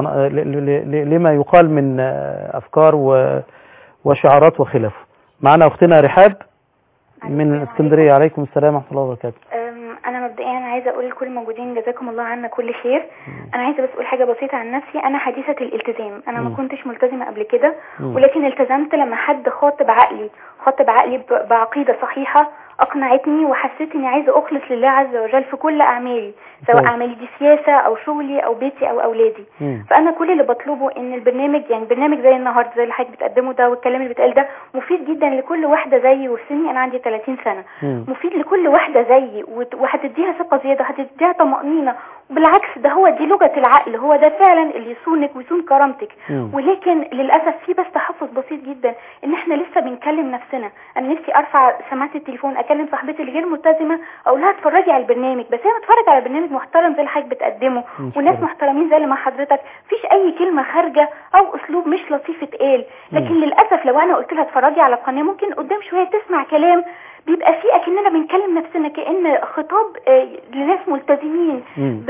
لما يقال من افكار وشعارات وخلافه. معنا اختنا رحاب من الاسكندريه. عليكم السلام ورحمه الله وبركاته. انا مبدئيا عايزه اقول لكل الموجودين جزاكم الله عنا كل خير. انا عايزه بس اقول حاجه بسيطه عن نفسي. انا حديثه الالتزام، انا ما كنتش ملتزمه قبل كده، ولكن التزمت لما حد خاطب عقلي خاطب عقلي بعقيده صحيحه اقنعتني وحسيت اني عايزه اخلص لله عز وجل في كل اعمالي، سواء اعمالي دي سياسه او شغلي او بيتي او اولادي. مم. فانا كل اللي بطلبه ان البرنامج يعني برنامج زي النهارده زي اللي حضرتك بتقدمه ده والكلام اللي بيتقال ده مفيد جدا لكل واحده زيي وفي سني، انا عندي ثلاثين سنه. مم. مفيد لكل واحده زيي وهتديها ثقه زياده، هتديها طمانينه، وبالعكس ده هو دي لغه العقل، هو ده فعلا اللي يصونك ويصون كرامتك. مم. ولكن للاسف في بس تحفظ بسيط جدا ان احنا لسه بنكلم نفسنا. انا نفسي ارفع سماعه التليفون اكلم صاحبتي اللي غير ملتزمه اقول لها اتفرجي على البرنامج، بس هي بتتفرج على برنامج محترم زي اللي حضرتك بتقدمه وناس محترمين زي اللي مع حضرتك، مفيش اي كلمه خارجه او اسلوب مش لطيف اتقال. لكن مم. للاسف لو انا قلت لها اتفرجي على قناه ممكن قدام شويه تسمع كلام بيبقى فيه اكننا بنكلم نفسنا، كأن خطاب لناس ملتزمين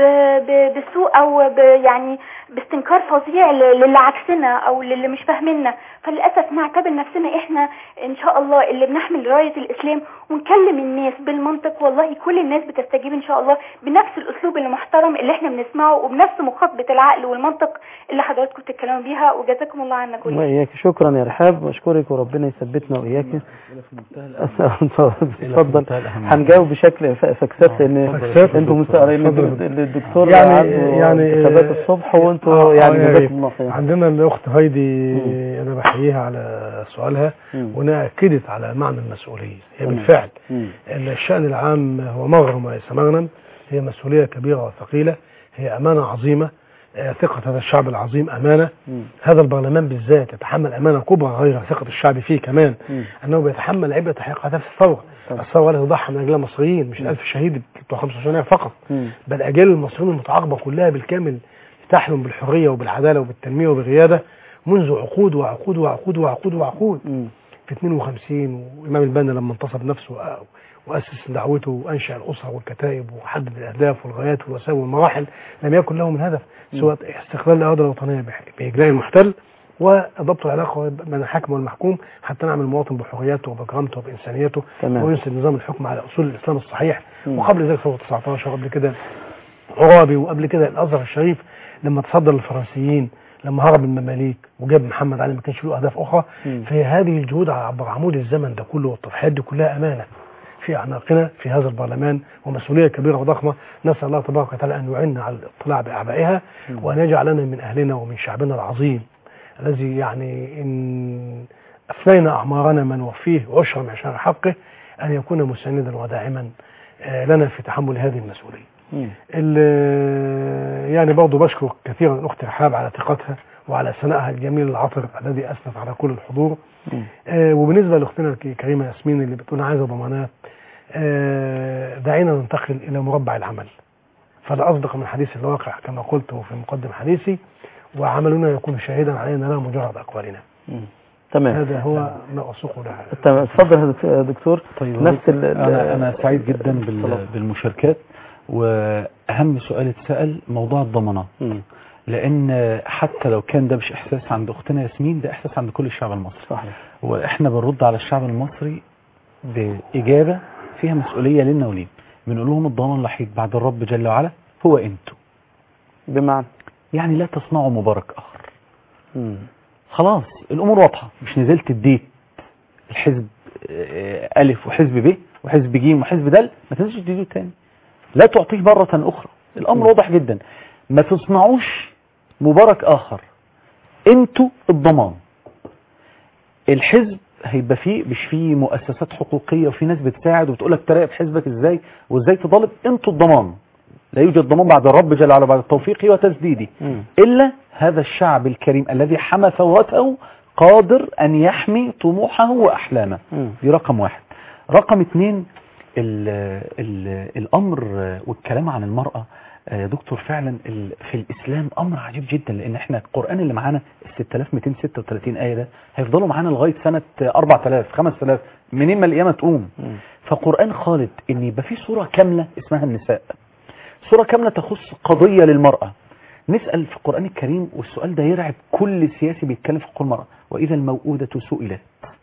بسوء او يعني باستنكار فظيع للي عكسنا او للي مش فاهميننا. فللاسف نعتبر نفسنا احنا ان شاء الله اللي بنحمل رايه الاسلام ونكلم الناس بالمنطق. والله كل الناس بتستجيب ان شاء الله بنفس الاسلوب المحترم اللي احنا بنسمعه وبنفس مخاطبه العقل والمنطق اللي حضراتكم بتتكلموا بيها. وجزاكم الله عنا كل خير. شكرا يا رحاب، واشكرك وربنا يثبتنا واياك. اتفضل. هنجاوب بشكل فكسات لان انتوا مستقرين الدكتور يعني يعني انتخابات الصبح وانتوا يعني جزاكم الله خير. عندنا الاخت هايدي مم. انا بحييها على سؤالها وانها اكدت على معنى المسؤوليه. هي بالفعل ان الشأن العام هو مغرم وليس مغنم، هي مسؤوليه كبيره وثقيله، هي امانه عظيمه. ثقة هذا الشعب العظيم أمانة. مم. هذا البرلمان بالذات يتحمل أمانة كبرى غير ثقة الشعب فيه كمان. مم. أنه بيتحمل عبء تحقيق أهداف الثورة. الثورة التي تضحى من أجلها مصريين، مش ألف شهيد بتوع خمسة وعشرين فقط، مم. بل أجيال المصريين المتعاقبة كلها بالكامل تحلم بالحرية وبالعدالة وبالتنمية وبالريادة منذ عقود وعقود وعقود وعقود وعقود. مم. في اثنين وخمسين وإمام البنا لما انتصب نفسه وأسس دعوته وأنشأ الأسرة والكتائب وحدد الأهداف والغايات والوسائل والمراحل، لم يكن له من هدف سوى استقلال الإرادة الوطنية بإجلاء المحتل وضبط العلاقة بين الحاكم والمحكوم حتى نعمل المواطن بحرياته وبكرامته وبإنسانيته وينسب نظام الحكم على أصول الإسلام الصحيح. وقبل ذلك ثورة تسعة عشر، وقبل كده عرابي، وقبل كده الأزهر الشريف لما تصدر للفرنسيين، لما هرب المماليك وجاب محمد علي ما كانش له أهداف أخرى. فهي هذه الجهود عبر عمود الزمن ده كله والتضحيات دي كلها أمانة في أعناقنا في هذا البرلمان ومسؤولية كبيرة وضخمة. نسأل الله تبارك وتعالى أن يعيننا على الاطلاع بأعبائها وأن يجعلنا من أهلنا ومن شعبنا العظيم الذي يعني إن أفنينا أعمارنا من وفيه عشر معشار حقه أن يكون مساندا وداعما لنا في تحمل هذه المسؤولية. يعني برضو بشكر كثيرا الأخت رحاب على ثقتها وعلى ثنائها الجميل العطر الذي أثنت على كل الحضور. آه وبالنسبة لأختنا الكريمة ياسمين اللي بتقول عايزة ضمانات، آه دعينا ننتقل إلى مربع العمل، فلا أصدق من حديث الواقع كما قلت في مقدم حديثي، وعملنا يكون شاهدا علينا لا مجرد أقوالنا. تمام. هذا هو ما أسوق له. تمام. اتفضل يا دكتور. طيب نفس أنا, أنا سعيد جدا بالمشاركات، وأهم سؤال اتسأل موضوع الضمانات، لأن حتى لو كان ده مش إحساس عند أختنا ياسمين، ده إحساس عند كل الشعب المصري. صحيح. وإحنا بنرد على الشعب المصري بإجابة فيها مسؤولية لنا وليهم. بنقول لهم الضمان الوحيد بعد الرب جل وعلا هو أنتوا. بمعنى يعني لا تصنعوا مبارك آخر. مم. خلاص الأمور واضحة، مش نزلت اديت الحزب ألف وحزب ب وحزب ج وحزب د، ما تنزلش تديله تاني، لا تعطيه مرة أخرى. الأمر واضح جدا، ما تصنعوش مبارك آخر، انتوا الضمان. الحزب هيبقى فيه مش فيه مؤسسات حقوقية وفي ناس بتساعد وبتقولك تراقب حزبك ازاي وازاي تطالب، انتوا الضمان. لا يوجد ضمان بعد الرب جل وعلا بعد توفيقي وتسديدي إلا هذا الشعب الكريم الذي حمى ثورته قادر أن يحمي طموحه وأحلامه. دي رقم واحد. رقم اثنين، ال ال الأمر والكلام عن المرأة يا دكتور فعلا في الإسلام أمر عجيب جدا، لأن احنا القرآن اللي معانا ستة آلاف ومئتين وستة وثلاثين آية ده هيفضلوا معانا لغاية سنة أربعة آلاف خمسة آلاف منين ما القيامة تقوم. فقرآن خالد إن يبقى في سورة كاملة اسمها النساء، سورة كاملة تخص قضية للمرأة. نسأل في القرآن الكريم، والسؤال ده يرعب كل سياسي بيتكلم في حقوق المرأة، وإذا الموءودة سئلت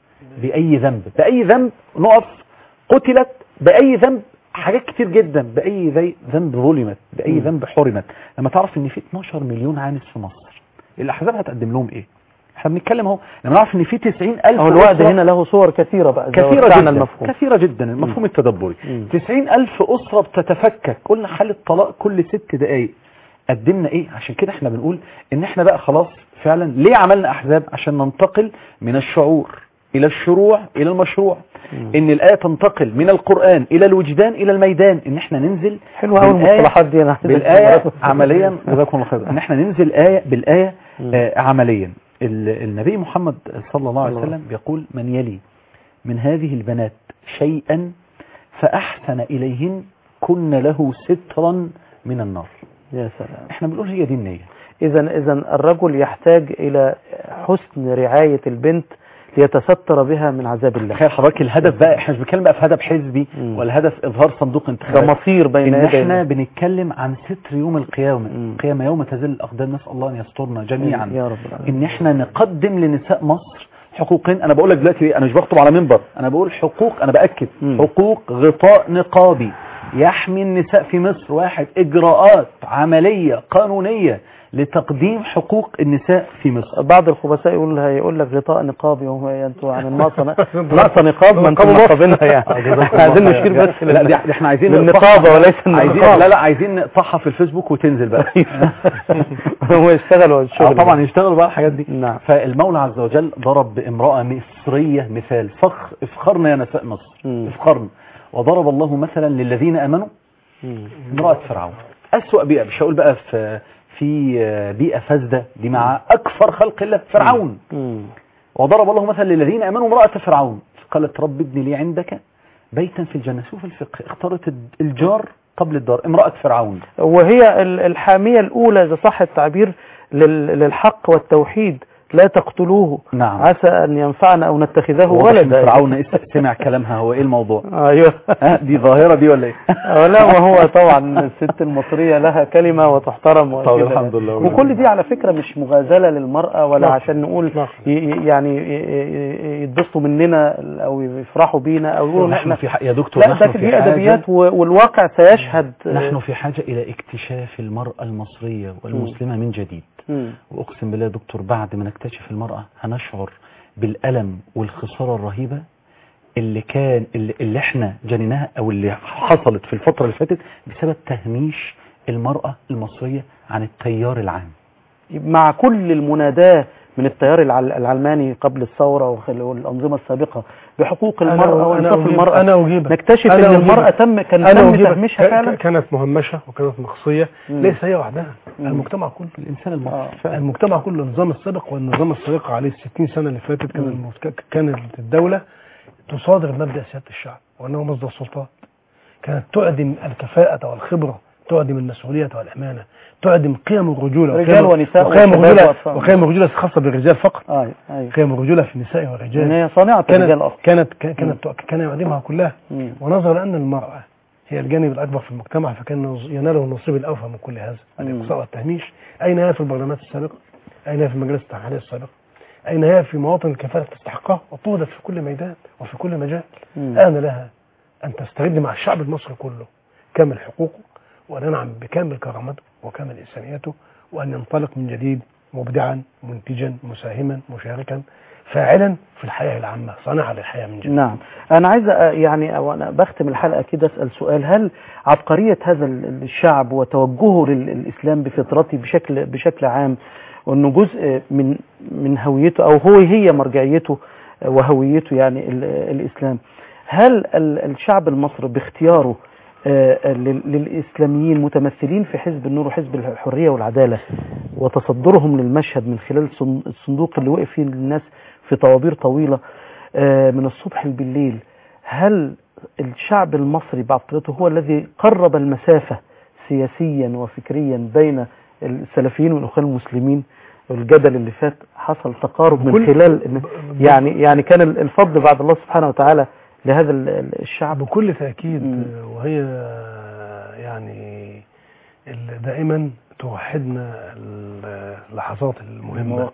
بأي ذنب، بأي ذنب نقف، قتلت بأي ذنب، حاجات كتير جدا، بأي ذنب ظلمت، بأي ذنب حرمت. لما تعرف ان في اتناشر مليون عانس في مصر، الأحزاب هتقدم لهم ايه؟ احنا بنتكلم اهو، لما نعرف ان في تسعين ألف، هو الوعد هنا له صور كثيرة بقى، كثيرة جدا المفهوم. كثيرة جدا المفهوم التدبري. تسعين ألف أسرة بتتفكك، قلنا حالة طلاق كل ست دقايق، قدمنا ايه؟ عشان كده احنا بنقول ان احنا بقى خلاص فعلا ليه عملنا احزاب؟ عشان ننتقل من الشعور الى الشروع الى المشروع. مم. ان الآية تنتقل من القرآن الى الوجدان الى الميدان، ان احنا ننزل حلوة قوي المصطلحات دي انا بالآية عمليا. جزاكم الله خير. ان احنا ننزل آية بالآية آه عمليا. النبي محمد صلى الله عليه وسلم بيقول من يلي من هذه البنات شيئا فأحسن إليهن كن له سترا من النار. يا سلام. احنا بنقول هي دي النية. اذا اذا الرجل يحتاج الى حسن رعاية البنت ليتستر بها من عذاب الله. تخيل حضرتك الهدف بقى، احنا مش بنتكلم بقى في هدف حزبي ولا هدف اظهار صندوق انتخابات، ده مصير بين ان احنا بنتكلم عن ستر يوم القيامه. القيامه يوم تزل الاقدام، نسال الله ان يسترنا جميعا. يا رب العالمين. ان احنا نقدم لنساء مصر حقوقين. انا بقول لك دلوقتي انا مش بخطب على منبر، انا بقول حقوق، انا باكد مم. حقوق غطاء نقابي يحمي النساء في مصر. واحد، اجراءات عمليه قانونيه لتقديم حقوق النساء في مصر. بعض الخبثاء يقول هيقول لك غطاء نقابي، وهو انتوا عن الناقصه ناقصه نقاب، ما انتوا نقابينها يعني. عايزين نشير بس لا دي احنا عايزين النقابه وليس النقاب. لا لا عايزين نقطعها في الفيسبوك وتنزل بقى. هو يشتغلوا الشغل طبعا يشتغلوا بقى الحاجات دي. نعم. فالمولى عز وجل ضرب بامراه مصريه مثال فخر، افخرنا يا نساء مصر، افخرنا. وضرب الله مثلا للذين امنوا امراه فرعون، اسوأ بيئه، مش هقول بقى في في بيئة فاسدة دي مع أكثر خلق الله فرعون. مم. وضرب الله مثلا للذين أمنوا امرأة فرعون قالت رب ابني لي عندك بيتا في الجنة. شوف الفقه، اختارت الجار قبل الدار، امرأة فرعون، وهي الحامية الأولى إذا صح التعبير للحق والتوحيد لا تقتلوه نعم. عسى أن ينفعنا أو نتخذه ولدا. ولدا. فرعون سمع كلامها، هو إيه الموضوع؟ أيوه دي ظاهرة دي ولا إيه؟ لا، ما هو طبعا الست المصرية لها كلمة وتحترم. طب الحمد لله. وكل دي على فكرة مش مغازلة للمرأة ولا نعم. عشان نقول نعم. يعني يتبسطوا مننا أو يفرحوا بينا أو يقولوا نحن في يا دكتور لا، ده دي أدبيات والواقع سيشهد. نحن في حاجة إلى اكتشاف المرأة المصرية والمسلمة من جديد. م. وأقسم بالله يا دكتور بعد ما نكتشف المرأة هنشعر بالألم والخسارة الرهيبة اللي كان اللي, اللي احنا جنيناها أو اللي حصلت في الفترة اللي فاتت بسبب تهميش المرأة المصرية عن التيار العام. مع كل المناداة من التيار العلماني قبل الثورة والأنظمة السابقة بحقوق المرأة وإنصاف المرأة، أنا أجيبك. نكتشف أنا أن المرأة تم كان تم تهميشها فعلا. كانت مهمشة وكانت مقصية. مم. ليس هي وحدها، مم. المجتمع كله، الإنسان المصري آه. المجتمع كله. النظام السابق والنظام السابق عليه الستين سنة اللي فاتت كان كانت الدولة تصادر مبدأ سيادة الشعب وأنه مصدر السلطات. كانت تعدم الكفاءة والخبرة، تعدم المسؤولية والأمانة، تعدم قيم الرجولة، رجال ونساء وقيم الرجولة وقيم الرجولة خاصة بالرجال فقط. آه. آه. قيم الرجولة في النساء والرجال. هي صانعة الرجال أصلا. كانت كانت كانت كان يعدمها كلها. مم. ونظرا لأن المرأة هي الجانب الأكبر في المجتمع فكان يناله النصيب الأوفى من كل هذا الإقصاء والتهميش. أين هي في البرلمانات السابقة؟ أين هي في المجالس التحريرية السابقة؟ أين هي في مواطن الكفاءة تستحقها وطردت في كل ميدان وفي كل مجال؟ آن لها أن تسترد مع الشعب المصري كله كامل حقوقه وننعم بكامل كرامته وكامل إنسانيته، وأن ينطلق من جديد مبدعا منتجا مساهما مشاركا فاعلا في الحياة العامة صانعا للحياة من جديد. نعم. أنا عايز يعني وأنا بختم الحلقة كده أسأل سؤال: هل عبقرية هذا الشعب وتوجهه للإسلام بفطرته بشكل بشكل عام وأنه جزء من من هويته أو هو هي مرجعيته وهويته يعني الإسلام، هل الشعب المصري باختياره للإسلاميين متمثلين في حزب النور وحزب الحرية والعدالة وتصدرهم للمشهد من خلال الصندوق اللي وقف فيه الناس في طوابير طويلة من الصبح بالليل، هل الشعب المصري بعقليته هو الذي قرب المسافة سياسيا وفكريا بين السلفيين والأخوان المسلمين؟ الجدل اللي فات حصل تقارب من خلال يعني يعني كان الفضل بعد الله سبحانه وتعالى لهذا الشعب بكل تأكيد. م. وهي يعني دائما توحدنا اللحظات المهمة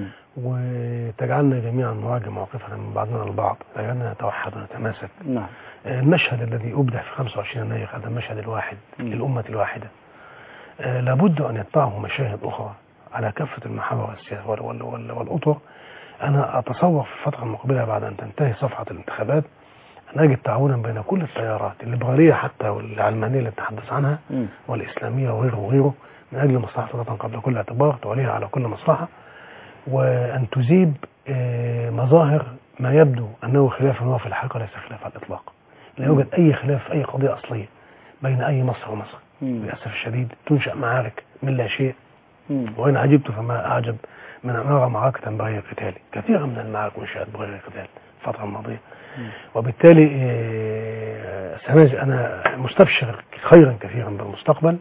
وتجعلنا جميعا نراجع مواقفنا من بعضنا البعض، تجعلنا نتوحد ونتماسك. نعم. المشهد الذي أبدع في خمسة وعشرين يناير هذا المشهد الواحد للأمة الواحدة لابد أن يتبعه مشاهد أخرى على كافة المحاور والسياسة والأطر. أنا أتصور في الفترة المقبلة بعد أن تنتهي صفحة الانتخابات نجد تعاونا بين كل التيارات الليبرالية حتى والعلمانية اللي نتحدث عنها م. والإسلامية وغيره وغيره من أجل مصلحة الوطن قبل كل اعتبار توليها على كل مصلحة، وأن تذيب مظاهر ما يبدو أنه خلاف هو في الحقيقة ليس خلاف على الإطلاق. لا يوجد أي خلاف في أي قضية أصلية بين أي مصر ومصر. للأسف الشديد تنشأ معارك من لا شيء، وإن عجبت فما أعجب من أن أرى معركة بغير قتال. كثيرا من المعارك انشأت بغير قتال الفترة الماضية، وبالتالي أنا مستبشر خيرا كثيرا بالمستقبل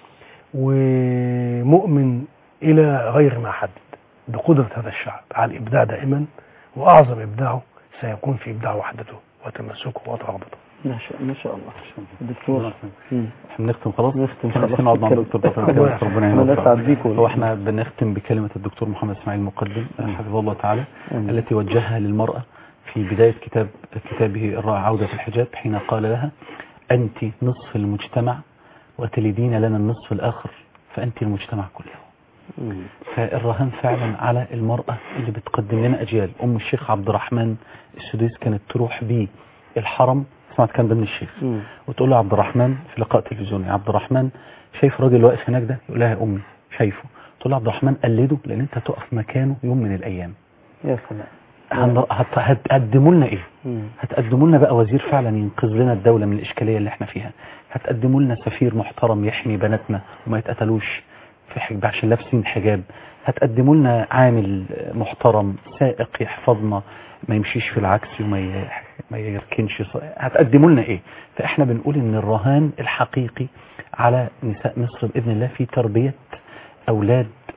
ومؤمن إلى غير ما حدد بقدرة هذا الشعب على الإبداع دائما، وأعظم إبداعه سيكون في إبداع وحدته وتمسكه وترابطه. ما شاء ما شاء الله. دكتور احنا بنختم خلاص نختم خلاص نقعد مع الدكتور بطل ربنا ينفع. هو احنا بنختم بكلمة الدكتور محمد اسماعيل المقدم حفظه الله تعالى التي وجهها للمرأة في بداية كتاب كتابه الرائع عودة في الحجاب، حين قال لها: أنت نصف المجتمع وتلدين لنا النصف الآخر فأنت المجتمع كله. فالرهان فعلا على المرأة اللي بتقدم لنا أجيال. أم الشيخ عبد الرحمن السديس كانت تروح بيه الحرم، سمعت كان ضمن الشيخ، وتقول له عبد الرحمن في لقاء تلفزيوني: عبد الرحمن شايف راجل واقف هناك ده؟ يقول لها: يا أمي شايفه. تقول له: عبد الرحمن قلده لأن أنت تقف مكانه يوم من الأيام. يا سلام. هتقدموا لنا ايه؟ هتقدموا لنا بقى وزير فعلا ينقذ لنا الدولة من الإشكالية اللي احنا فيها، هتقدموا لنا سفير محترم يحمي بناتنا وما يتقتلوش في حجاب عشان لابسين حجاب، هتقدموا لنا عامل محترم سائق يحفظنا ما يمشيش في العكس وما ما يركنش، هتقدموا لنا ايه؟ فاحنا بنقول ان الرهان الحقيقي على نساء مصر بإذن الله في تربية أولاد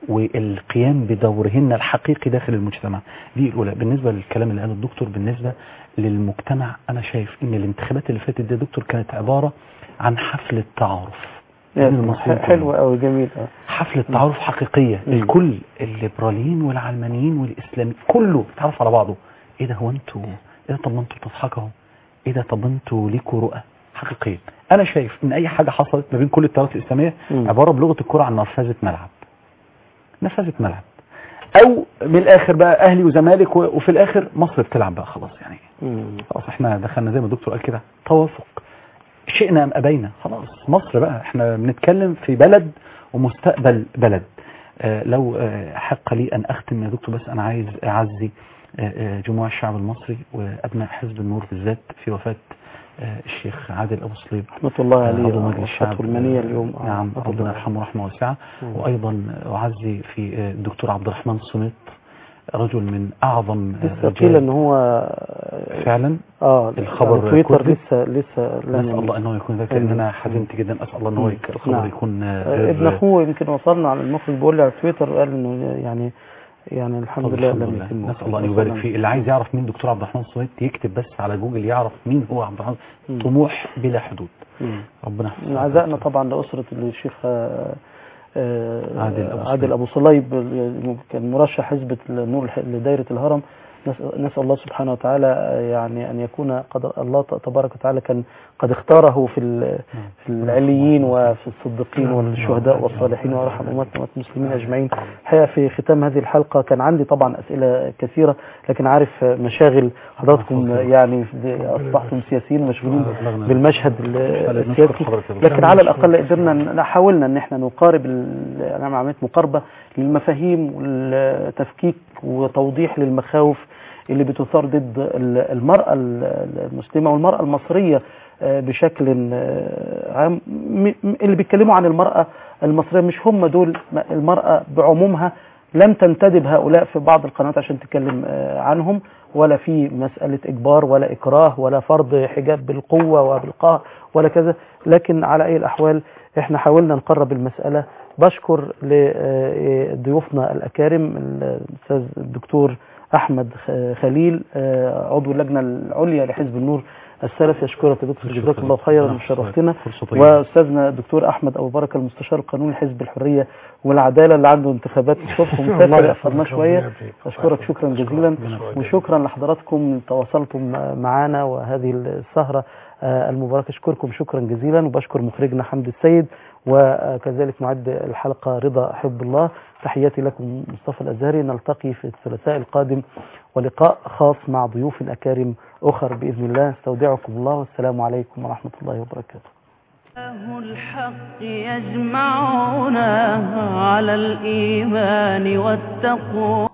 والقيام بدورهن الحقيقي داخل المجتمع. دي الأولى. بالنسبة للكلام اللي قاله الدكتور بالنسبة للمجتمع، أنا شايف إن الانتخابات اللي فاتت دي دكتور كانت عبارة عن حفلة تعارف. حلوة أو جميل. حفلة تعارف حقيقية. الكل الليبراليين والعلمانيين والإسلاميين كله تعرف على بعضه. إيه ده؟ هو أنتوا إيه ده؟ طب ما أنتوا بتضحكوا. إيه ده؟ طب أنتوا ليكوا رؤى حقيقية. أنا شايف إن أي حاجة حصلت ما بين كل التيارات الإسلامية عبارة بلغة الكرة عن نفاذة ملعب. نفاذة ملعب. أو من الآخر بقى أهلي وزمالك، وفي الآخر مصر بتلعب بقى خلاص يعني. خلاص إحنا دخلنا زي ما الدكتور قال كده توافق. شئنا أم أبينا خلاص مصر بقى. إحنا بنتكلم في بلد ومستقبل بلد. آه لو آه حق لي أن أختم يا دكتور، بس أنا عايز أعزي آه جموع الشعب المصري وأبناء حزب النور بالذات في وفاة آه الشيخ عادل أبو صليب رحمة الله عليه. عضو مجلس الشعب المنية اليوم. آه نعم ربنا يرحمه رحمة واسعة. وأيضا أعزي في آه الدكتور عبد الرحمن الصميت، رجل من أعظم قيل ان هو فعلا اه الخبر تويتر لسه لسه نسأل الله انه يكون ذاك، لان انا حزنت جدا. اسال الله ان هو الخبر نعم. يكون ابن اخوه يمكن وصلنا على المخرج بيقول لي على تويتر قال انه يعني يعني الحمد لله لم يتم. نسال الله ان يبارك فيه. اللي عايز يعرف مين دكتور عبد الرحمن الصميت يكتب بس على جوجل يعرف مين هو عبد الرحمن. طموح بلا حدود. مم. ربنا يحفظه. عزائنا طبعا لاسره الشيخ عادل أبو, عادل أبو صليب، كان مرشح حزب النور لدائرة الهرم. نسأل الله سبحانه وتعالى يعني أن يكون قد الله تبارك وتعالى كان قد اختاره في في العليين وفي الصديقين والشهداء والصالحين، ويرحم أمتنا والمسلمين أجمعين. الحقيقة في ختام هذه الحلقة كان عندي طبعا أسئلة كثيرة، لكن عارف مشاغل حضراتكم يعني أصبحتم سياسيين مشغولين بالمشهد السياسي، لكن على الأقل قدرنا حاولنا أن احنا نقارب يعني عملية مقاربة للمفاهيم والتفكيك وتوضيح للمخاوف اللي بتثار ضد المرأة المسلمة والمرأة المصرية بشكل عام. اللي بيتكلموا عن المرأة المصرية مش هم دول المرأة بعمومها، لم تنتدب هؤلاء في بعض القنوات عشان تتكلم عنهم، ولا في مسألة إجبار ولا إكراه ولا فرض حجاب بالقوة وبالقهر ولا كذا. لكن على أي الأحوال احنا حاولنا نقرب المسألة. بشكر لضيوفنا الأكارم الأستاذ الدكتور أحمد خليل عضو اللجنة العليا لحزب النور السلفي. أشكرك يا دكتور، جزاك الله خيرا، شرفتنا. وأستاذنا الدكتور أحمد أبو بركة المستشار القانوني لحزب الحرية والعدالة اللي عنده انتخابات الصبح ومسافر يأخرنا شوية. أشكرك شكرا جزيلا، وشكرا لحضراتكم تواصلتم معنا وهذه السهرة المباركة. أشكركم شكرا جزيلا، وبشكر مخرجنا حمد السيد، وكذلك معد الحلقة رضا أحب الله. تحياتي لكم مصطفى الأزهري. نلتقي في الثلاثاء القادم ولقاء خاص مع ضيوف أكارم أخر بإذن الله. استودعكم الله، والسلام عليكم ورحمة الله وبركاته. الحق يجمعنا على الإيمان والتقوى.